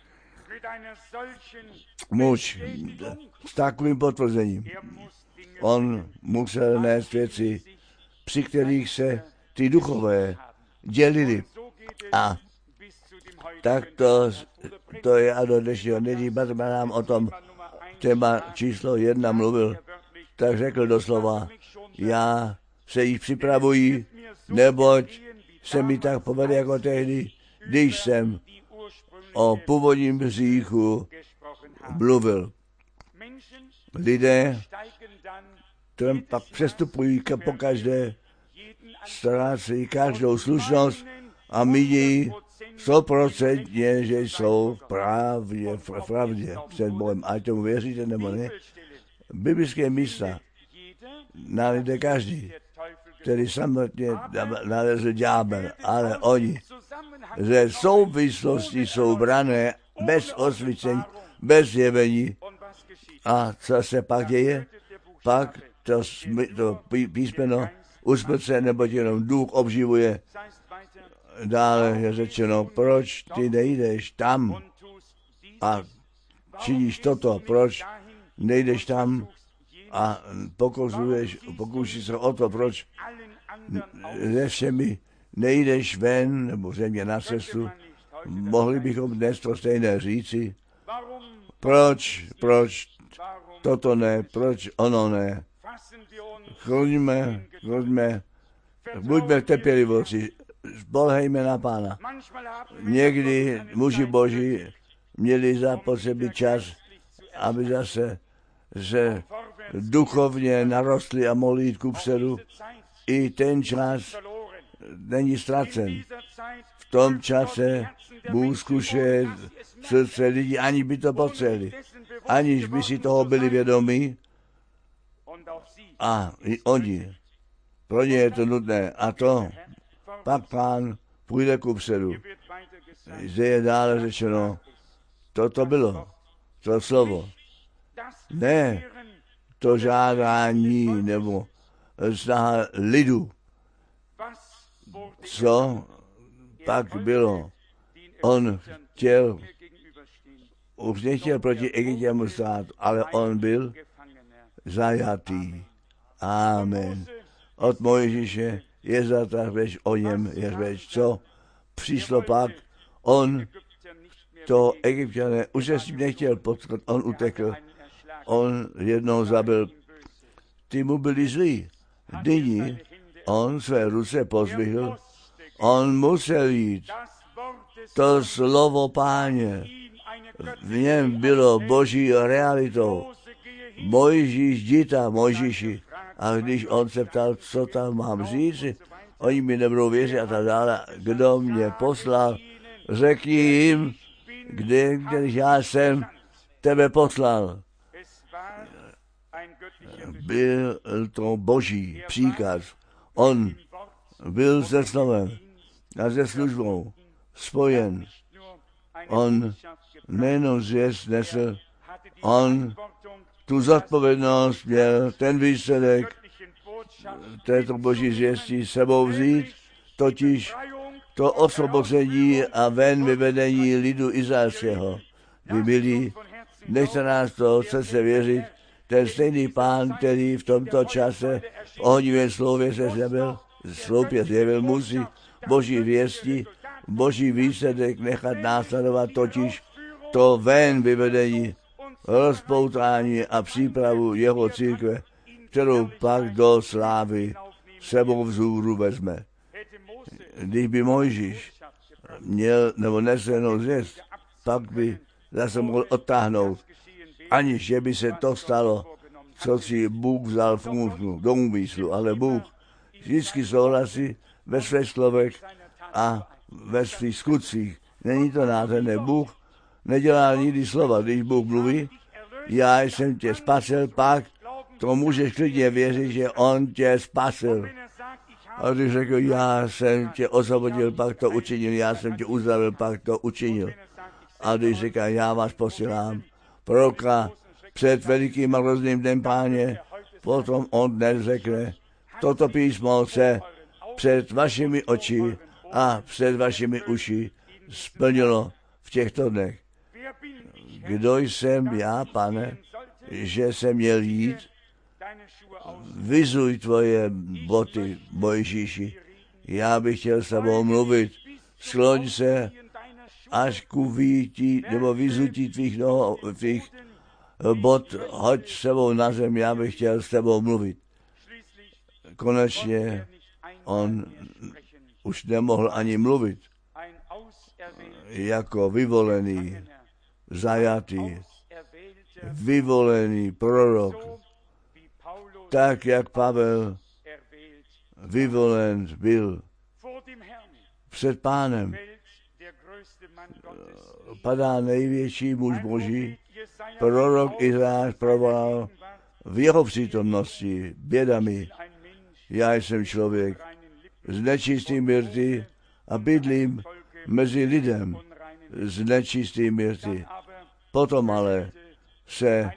Muž s takovým potvrzením, on musel nést věci, při kterých se ty duchové dělili. A tak to, to je a do dnešního dne, nám o tom téma číslo jedna mluvil, tak řekl doslova, já se jich připravuji, neboť se mi tak povede jako tehdy, když jsem o původním hříchu mluvil. Lidé tam pak přestupují po každé, ztrácejí každou slušnost a míjí stoprocentně, že jsou v pravdě, v pravdě před Bohem. Ať tomu věříte nebo ne. Biblické místa nalejde každý, který samotně nalezl ďábel, ale oni ze souvislosti jsou brané bez osvícení, bez zjevení. A co se pak děje? Pak to, to písmeno usmrce, neboť jenom duch obživuje. Dále je řečeno, proč ty nejdeš tam a činíš toto, proč nejdeš tam a pokoušíš, pokoušíš se o to, proč ze všemi nejdeš ven, nebo země na cestu. Mohli bychom dnes to stejné říci. Proč, proč toto ne, proč ono ne. Choďme, choďme, buďme trpělivosti, spolehejme na Pána. Někdy muži boží měli zapotřebí čas, aby zase se duchovně narostli a mohli jít kupředu. I ten čas není ztracen. V tom čase Bůh zkušuje srdce lidí, ani by to potřebovali, aniž by si toho byli vědomí. A i oni, pro ně je to nutné. A to pak Pán půjde kupředu. Zde je dále řečeno, toto bylo, to slovo. Ne to žádání nebo snaha lidu. Co pak bylo? On chtěl, už nechtěl proti Egyptěmu stát, ale on byl zajatý. Amen. Od Mojžíše je zata řeč, o něm je řeč. Co přišlo pak? On to Egypťané už se s tím nechtěl potkat, on utekl. On jednou zabil. Ty mu byli zlí. Nyní on své ruce pozvihl. On musel jít. To slovo Páně v něm bylo boží realitou. Mojžíš, dita Mojžíši. A když on se ptal, co tam mám říct, oni mi nebudou věřit a tak dále. Kdo mě poslal, řekni jim, kde, když já jsem tebe poslal. Byl to boží příkaz. On byl se slovem a se službou spojen. On nejenom zvěst nesl, on tu zodpovědnost měl, ten výsledek této boží zvěstí sebou vzít, totiž to osvobození a ven vyvedení lidu izraelského. Vy milí, Nechte nás to srdce věřit, ten stejný Pán, který v tomto čase v ohnivém slově se zjevil, sloupě zjevil, musí Boží věsti, Boží výsledek nechat následovat, totiž to ven vyvedení, rozpoutání a přípravu jeho církve, kterou pak do slávy sebou vzhůru vezme. Když by Mojžíš měl nebo nesl zvěst, pak by zase mohl odtáhnout, aniž že by se to stalo, co si Bůh vzal v úmyslu, do úmyslu, ale Bůh vždycky souhlasí ve svých slovech a ve svých skutcích. Není to nádherné. Bůh nedělá nikdy slova. Když Bůh mluví, já jsem tě spasil, pak to můžeš klidně věřit, že on tě spasil. A když řekl, já jsem tě osvobodil, pak to učinil, já jsem tě uzdravil, pak to učinil. A když říká, já vás posílám, proroka před velikým a hrozným dnem Páně, potom on dnes řekne, toto písmo se před vašimi oči a před vašimi uši splnilo v těchto dnech. Kdo jsem já, Pane, že jsem měl jít? Vyzuj tvoje boty, Mojžíši. Já bych chtěl s tebou mluvit. Skloň se až ku výtí, nebo vyzutí tvých nohou, tvých bot, hoď s sebou na zem, já bych chtěl s tebou mluvit. Konečně on už nemohl ani mluvit. Jako vyvolený, zajatý, vyvolený prorok, tak jak Pavel vyvolen byl před Pánem, padá největší muž Boží, prorok Izájáš provolal v jeho přítomnosti bědami. Já jsem člověk s nečistými rty a bydlím mezi lidem s nečistými rty. Potom ale se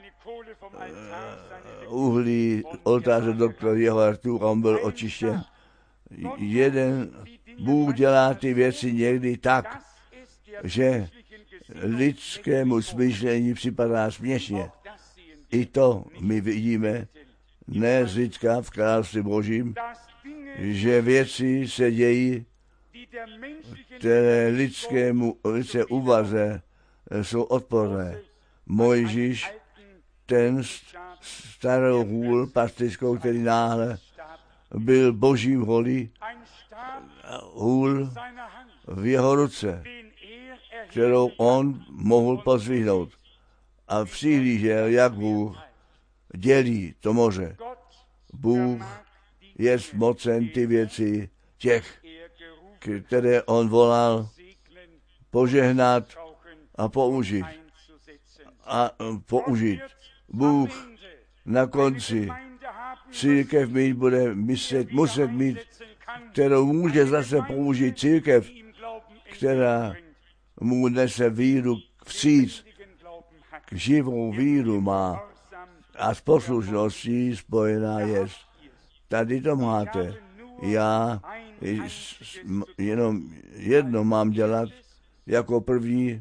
uhlí oltáře doktor jeho rtů a on byl očištěn. Jeden Bůh dělá ty věci někdy tak, že lidskému smýšlení připadá směšně. I to my vidíme, ne zřídka v království Božím, že věci se dějí, které lidskému lidské úvaze jsou odporné. Mojžíš, ten starou hůl pastýřskou, který náhle byl Božím holí, hůl v jeho ruce, kterou on mohl pozvihnout. A přihlížel, jak Bůh dělí to moře. Bůh je mocen ty věci těch, které on volal, požehnat a použít. A použít. Bůh na konci církev mít bude myslet, muset mít, kterou může zase použít církev, která mu nese víru vstříc, k živou víru má a s poslušností spojená je. Tady to máte. Já jenom jedno mám dělat jako první.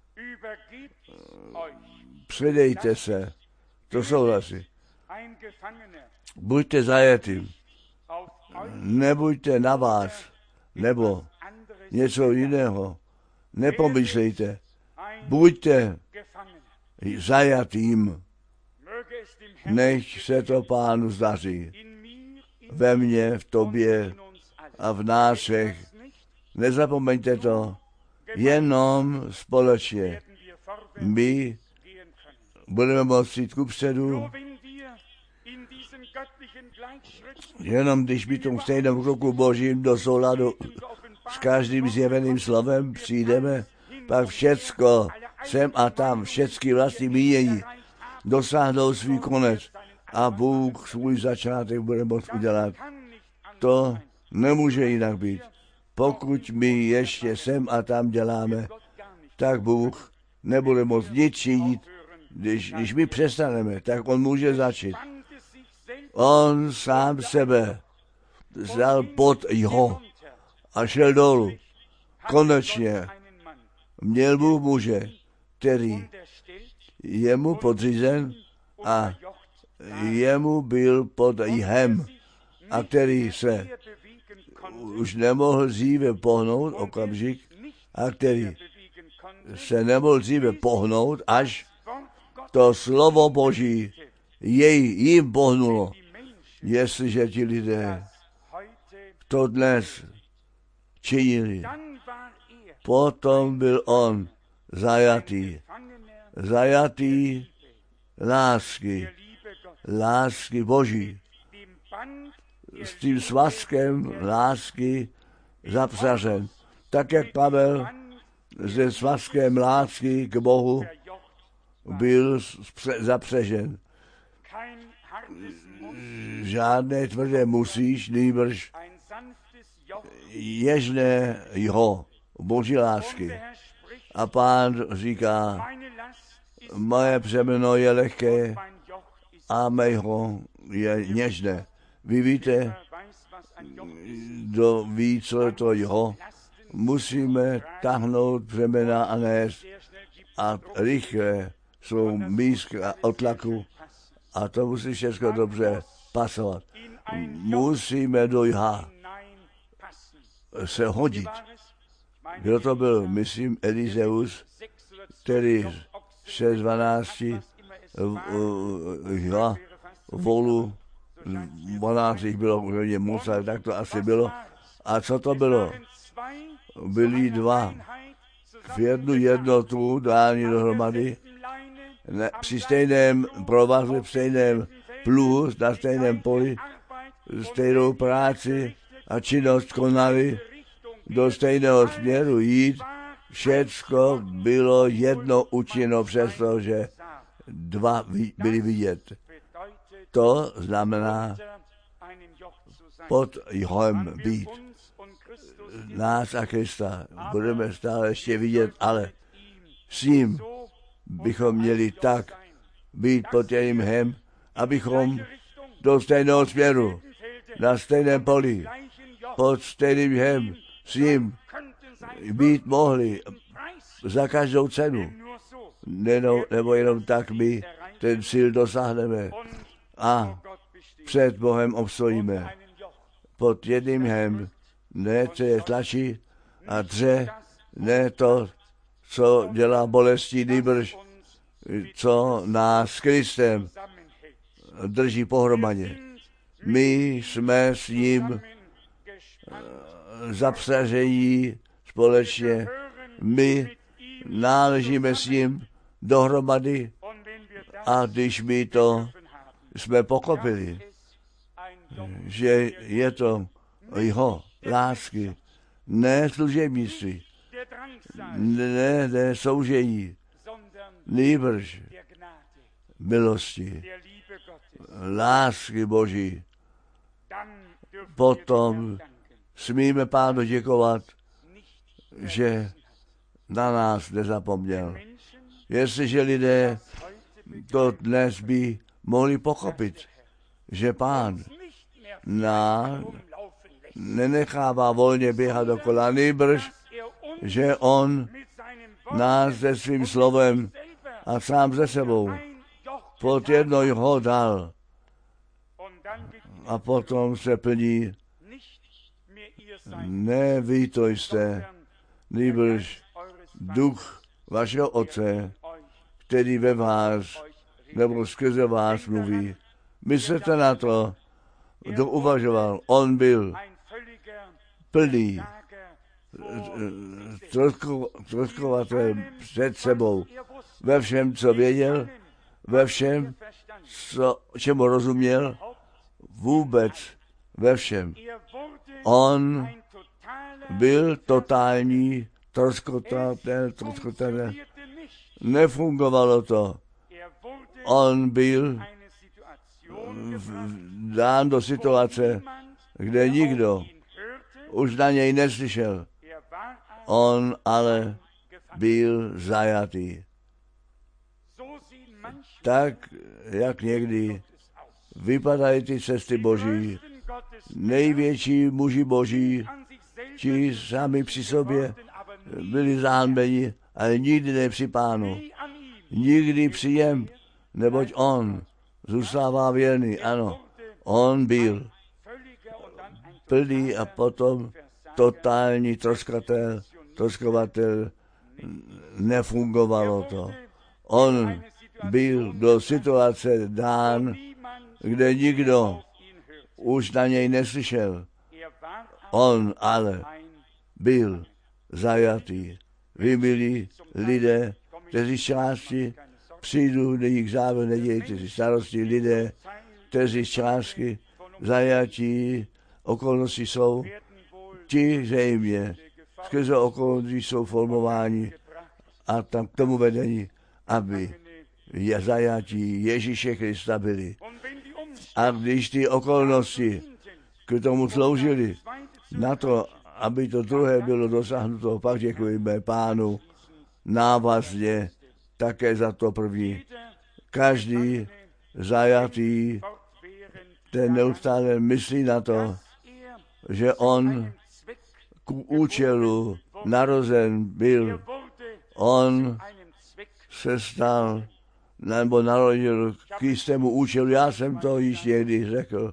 Předejte se. To souhlasí. Buďte zajetým. Nebuďte na vás, nebo něco jiného. Nepomyslejte. Buďte zajatým. Nech se to Pánu zdaří. Ve mně, v tobě a v nás všech. Nezapomeňte to. Jenom společně. My budeme moci jít kupředu, jenom když by tom stejném kroku Božím do souladu s každým zjeveným slovem přijdeme, pak všecko sem a tam, všecky vlastní mínění dosáhnou svůj konec a Bůh svůj začátek bude moct udělat. To nemůže jinak být. Pokud my ještě sem a tam děláme, tak Bůh nebude moct nic činit. Když, když my přestaneme, tak on může začít. On sám sebe vzal pod jeho a šel dolů. Konečně měl Bůh muže, který jemu podřízen a jemu byl pod jihem, a který se už nemohl dříve pohnout, okamžik, a který se nemohl dříve pohnout, až to slovo Boží jej jim pohnulo. Jestliže ti lidé to dnes činili, potom byl on zajatý, zajatý lásky, lásky Boží, s tím svazkem lásky zapřažen. Tak jak Pavel se svazkem lásky k Bohu byl zapřežen. Žádné tvrdé musíš, nýbrž ježné jeho Boží lásky. A Pán říká, moje břemeno je lehké a mého je něžné. Vy víte, kdo ví, co je to jeho, musíme tahnout břemena a nést a rychle jsou místka od tlaku a to musí všechno dobře pasovat. Musíme do jha se hodit. Kdo to byl? Myslím Elizeus, který se dvanácti jha volu, dvanáct jich bylo úplně moc, ale tak to asi bylo. A co to bylo? Byli dva v jednu jednotu dáni dohromady, ne, při stejném provazu, při stejném pluhu, na stejném poli, stejnou práci a činnost konali, do stejného směru jít. Všecko bylo jedno učiněno, přestože dva byli vidět. To znamená pod jhem být. Nás a Krista budeme stále ještě vidět, ale s ním bychom měli tak být pod jejím hem, abychom do stejného směru, na stejném poli, pod stejným hem, s ním být mohli za každou cenu. Nebo, nebo jenom tak my ten cíl dosáhneme a před Bohem obstojíme. Pod jedním hem, ne co je tlačí a dře, ne to, co dělá bolestí, nýbrž co nás s Kristem drží pohromadě. My jsme s ním zapřažení společně, my náležíme s ním dohromady a když my to jsme pochopili, že je to jeho lásky, ne služebnictví, ne, ne soužení, nýbrž milosti, lásky Boží. Potom smíme Pánu děkovat, že na nás nezapomněl. Jestliže lidé to dnes by mohli pochopit, že Pán nás nenechává volně běhat dokola, nýbrž, že on nás se svým slovem a sám ze sebou pod jedno jeho dal. A potom se plní, ne vy to jste, nýbrž duch vašeho Otce, který ve vás nebo skrze vás mluví. Myslete na to, kdo uvažoval. On byl plný, troskovatel před sebou. Ve všem, co věděl, ve všem, co, čemu rozuměl, vůbec ve všem. On byl totální troskotatel, troskotatel. Nefungovalo to. On byl dán do situace, kde nikdo už na něj neslyšel. On ale byl zajatý. Tak, jak někdy vypadají ty cesty Boží, největší muži Boží, ti sami při sobě byli zahanbeni, ale nikdy ne při Pánu. nikdy příjem, neboť on zůstává věrný. Ano, on byl plný a potom totální troskatel, troskovatel, nefungovalo to. On byl do situace dán, kde nikdo už na něj neslyšel. On ale byl zajatý. Vy, milí lidé, kteří z části přijdu, není k závěru, nedějte si starosti, lidé, kteří z částky zajatí, okolnosti jsou, ti zřejmě skrze okolnosti jsou formováni a tam k tomu vedení, aby je zajatí Ježíše Krista byli. A když ty okolnosti k tomu sloužily, na to, aby to druhé bylo dosáhnuto, pak děkujeme Pánu návazně také za to první. Každý zajatý, ten neustále myslí na to, že on k účelu narozen byl. On se stal nebo narodil k jistému účelu. Já jsem to již někdy řekl.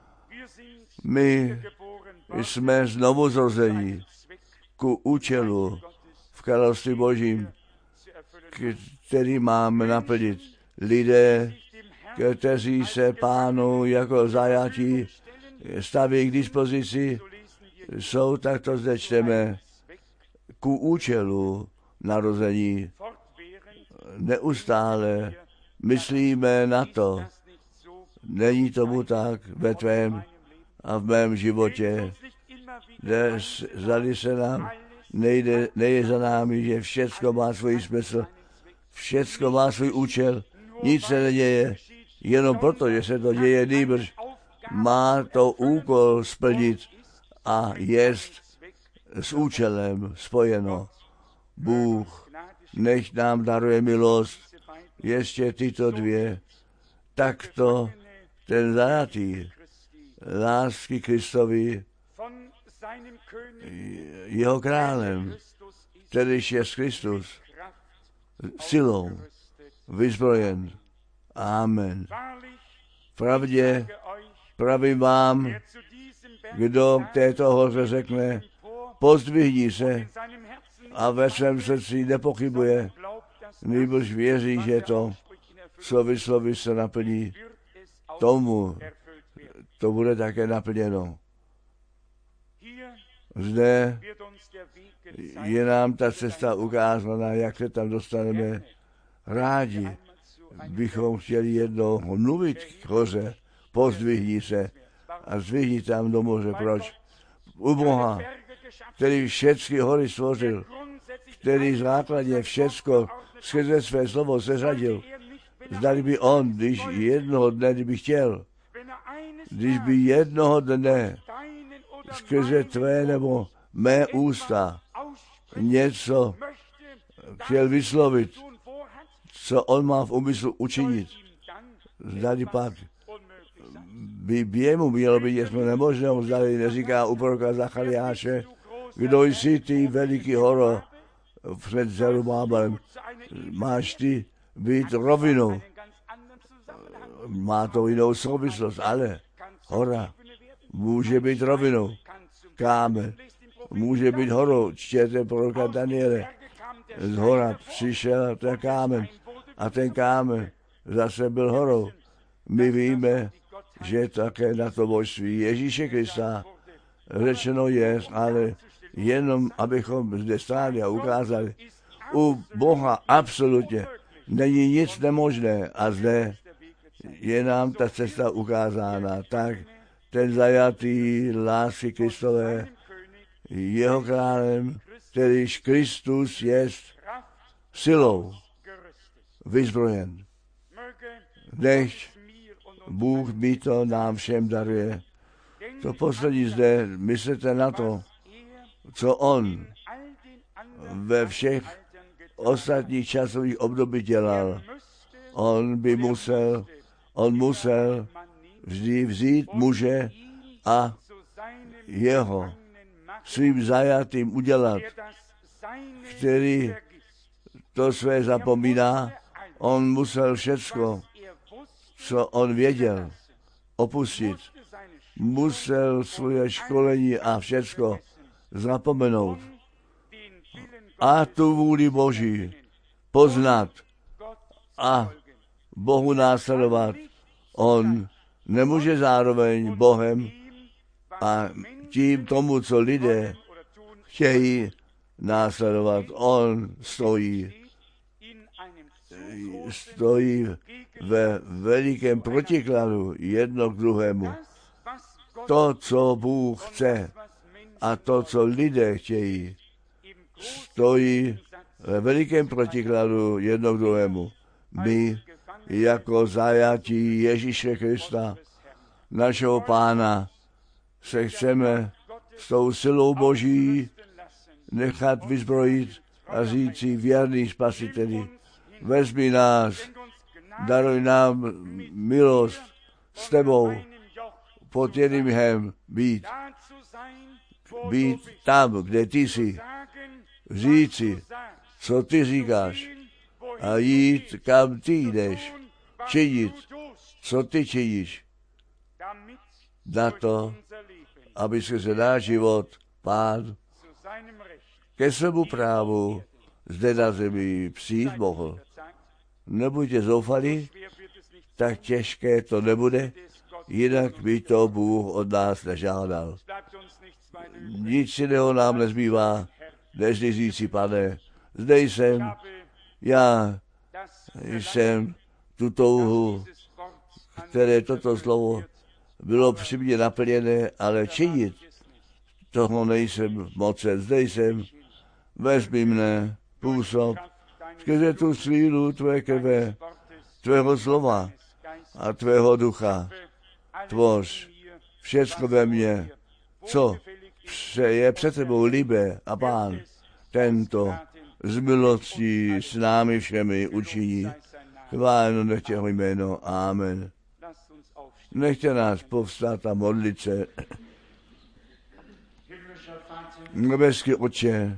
My jsme znovu zrození k účelu v království Božím, který máme naplnit. Lidé, kteří se Pánu jako zajatí staví k dispozici, jsou, tak to zde čteme, k účelu narození. Neustále myslíme na to. Není tomu tak ve tvém a v mém životě. Zdali se nám nejde, nejde za námi, že všecko má svůj smysl, všecko má svůj účel, nic se neděje, jenom proto, že se to děje, nýbrž má to úkol splnit a jest s účelem spojeno. Bůh nech nám daruje milost, ještě tyto dvě, takto ten zajatý lásky Kristovi, jeho králem, kterýž je Kristus, silou vyzbrojen. Amen. Pravdě pravím vám, kdo k této hoře řekne, pozdvihni se a ve svém srdci nepochybuje, nýbrž věří, že to slovy slovy se naplní, tomu to bude také naplněno. Zde je nám ta cesta ukázána, jak se tam dostaneme. Rádi bychom chtěli jednou mluvit k hoře, pozdvihni se a zdvihni tam do moře. Proč? U Boha, který všechny hory stvořil, který základně všecko skrze své slovo seřadil, zdali by on, když jednoho dne, kdyby chtěl, když by jednoho dne skrze tvé nebo mé ústa něco chtěl vyslovit, co on má v úmyslu učinit, zdali pak by jemu mělo být něco nemožného, zdali neříká u proroka Zachariáše, kdo jsi ty veliký horo před Zerubábelem, máš ty být rovinou. Má to jinou souvislost, ale hora může být rovinou. Kámen může být horou. Čtěte proroka Daniele. Z hora přišel ten kámen a ten kámen zase byl horou. My víme, že také na to božství Ježíše Krista řečeno je, ale jenom abychom zde stáli a ukázali, u Boha absolutně není nic nemožné a zde je nám ta cesta ukázána. Tak ten zajatý lásky Kristové, jeho králem, kterýž Kristus jest silou vyzbrojen. Nech Bůh mi to nám všem daruje. To poslední zde, myslete na to, co on ve všech ostatních časových období dělal. On by musel, on musel vždy vzít muže a jeho svým zajatým udělat, který to své zapomíná On musel všecko, co on věděl, opustit. Musel svoje školení a všecko zapomenout. A tu vůli Boží poznat a Bohu následovat. On nemůže zároveň Bohem a tím tomu, co lidé chtějí následovat. On stojí, stojí ve velikém protikladu jedno k druhému. To, co Bůh chce a to, co lidé chtějí, stojí ve velikém protikladu jedno k druhému. My jako zajatí Ježíše Krista, našeho Pána, se chceme s tou silou Boží nechat vyzbrojit a říci věrný Spasiteli, vezmi nás, daruj nám milost s tebou, pod jedným hem být, být tam, kde ty jsi, říci, co ty říkáš a jít, kam ty jdeš, činit, co ty činíš, na to, aby se náš život Pán ke svému právu zde na zemi přijít mohl. Nebuďte zoufalí, tak těžké to nebude, jinak by to Bůh od nás nežádal. Nic jiného nám nezbývá, než říci, Pane, zde jsem, já jsem tu touhu, které toto slovo bylo při mně naplněné, ale činit toho nejsem mocen. Zde jsem, vezmi mne, působ, skrze tu sílu tvé krve, tvého slova a tvého ducha. Tvoř všecko ve mně, co je před tebou líbé a Pán tento z milostí s námi všemi učiní. Chváleno nechtě ho jméno. Amen. Nechte nás povstat a modlit se. Nebeský Otče,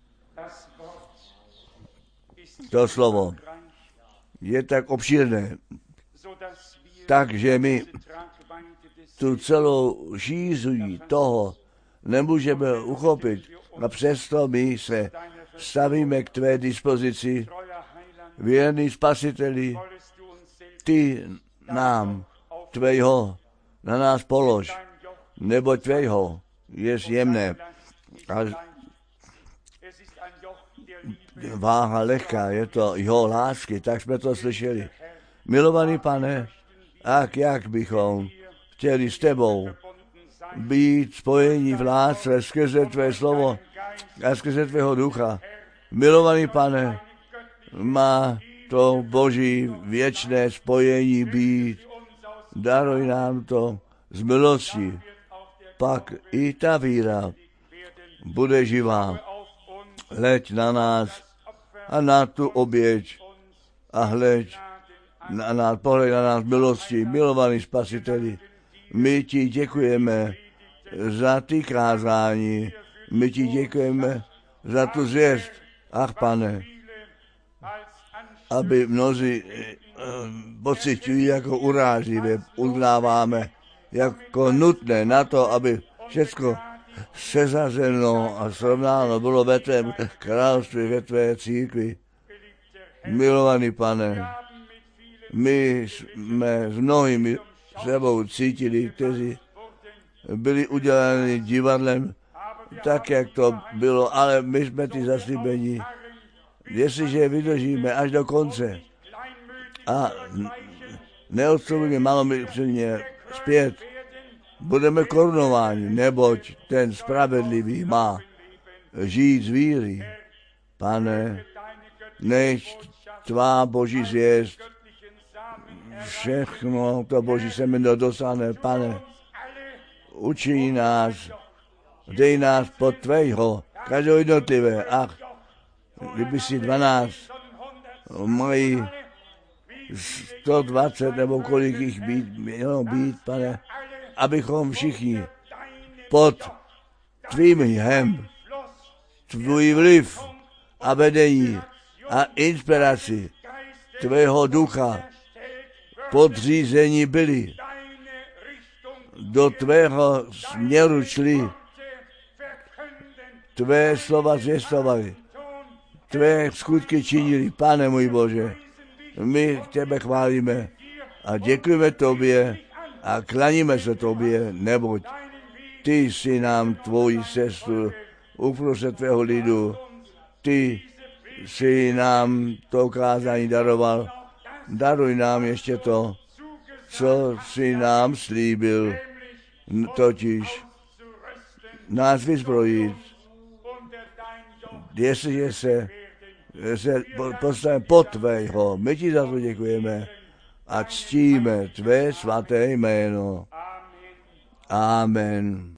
to slovo je tak obšírné, takže my tu celou šířují toho nemůžeme uchopit. A přesto my se stavíme k tvé dispozici, věrný Spasiteli, ty nám tvého na nás polož, nebo tvého je jemné a váha lehká, je to jeho lásky, tak jsme to slyšeli. Milovaný Pane, ak jak bychom chtěli s tebou být spojení v lásce skrze tvé slovo a skrze tvého ducha. Milovaný Pane, má to Boží věčné spojení být. Daruj nám to z milosti. Pak i ta víra bude živá. Hleď na nás a na tu oběť a hleď na nás, pohled na nás milosti, milovaný Spasiteli. My ti děkujeme za ty kázání, my ti děkujeme za tu zvěst. Ach, Pane, aby mnozí pocitují jako urážlivé, uznáváme jako nutné na to, aby všechno seřazeno a srovnáno bylo ve tvém království, ve tvé církvi. Milovaný Pane, my jsme s mnohými sebou cítili, kteří byli uděláni divadlem, tak, jak to bylo, ale my jsme ty zaslíbení, jestliže vydržíme až do konce a neodstupujeme malomyslně zpět, budeme korunováni, neboť ten spravedlivý má žít z víry. Pane, nech tvá Boží zvěst, všechno to Boží semeno dosáhne, Pane, učiní nás, dej nás pod tvého, každou jednotlivé, ach, kdyby si dvanáct mají sto dvacet nebo kolik jich být, mělo být, Pane, abychom všichni pod tvým hem, tvůj vliv a vedení a inspiraci tvého ducha podřízení byli, do tvého směru šli, tvé slova zvěstovali, tvé skutky činili, Pane můj Bože. My tebe chválíme a děkujeme tobě a klaníme se tobě, neboť ty jsi nám tvoji cestu uprostřed tvého lidu, ty jsi nám to kázání daroval. Daruj nám ještě to, co jsi nám slíbil, totiž nás vyzbrojit. Jestliže se, se postavíme pod tvého, my ti za to děkujeme a ctíme tvé svaté jméno. Amen.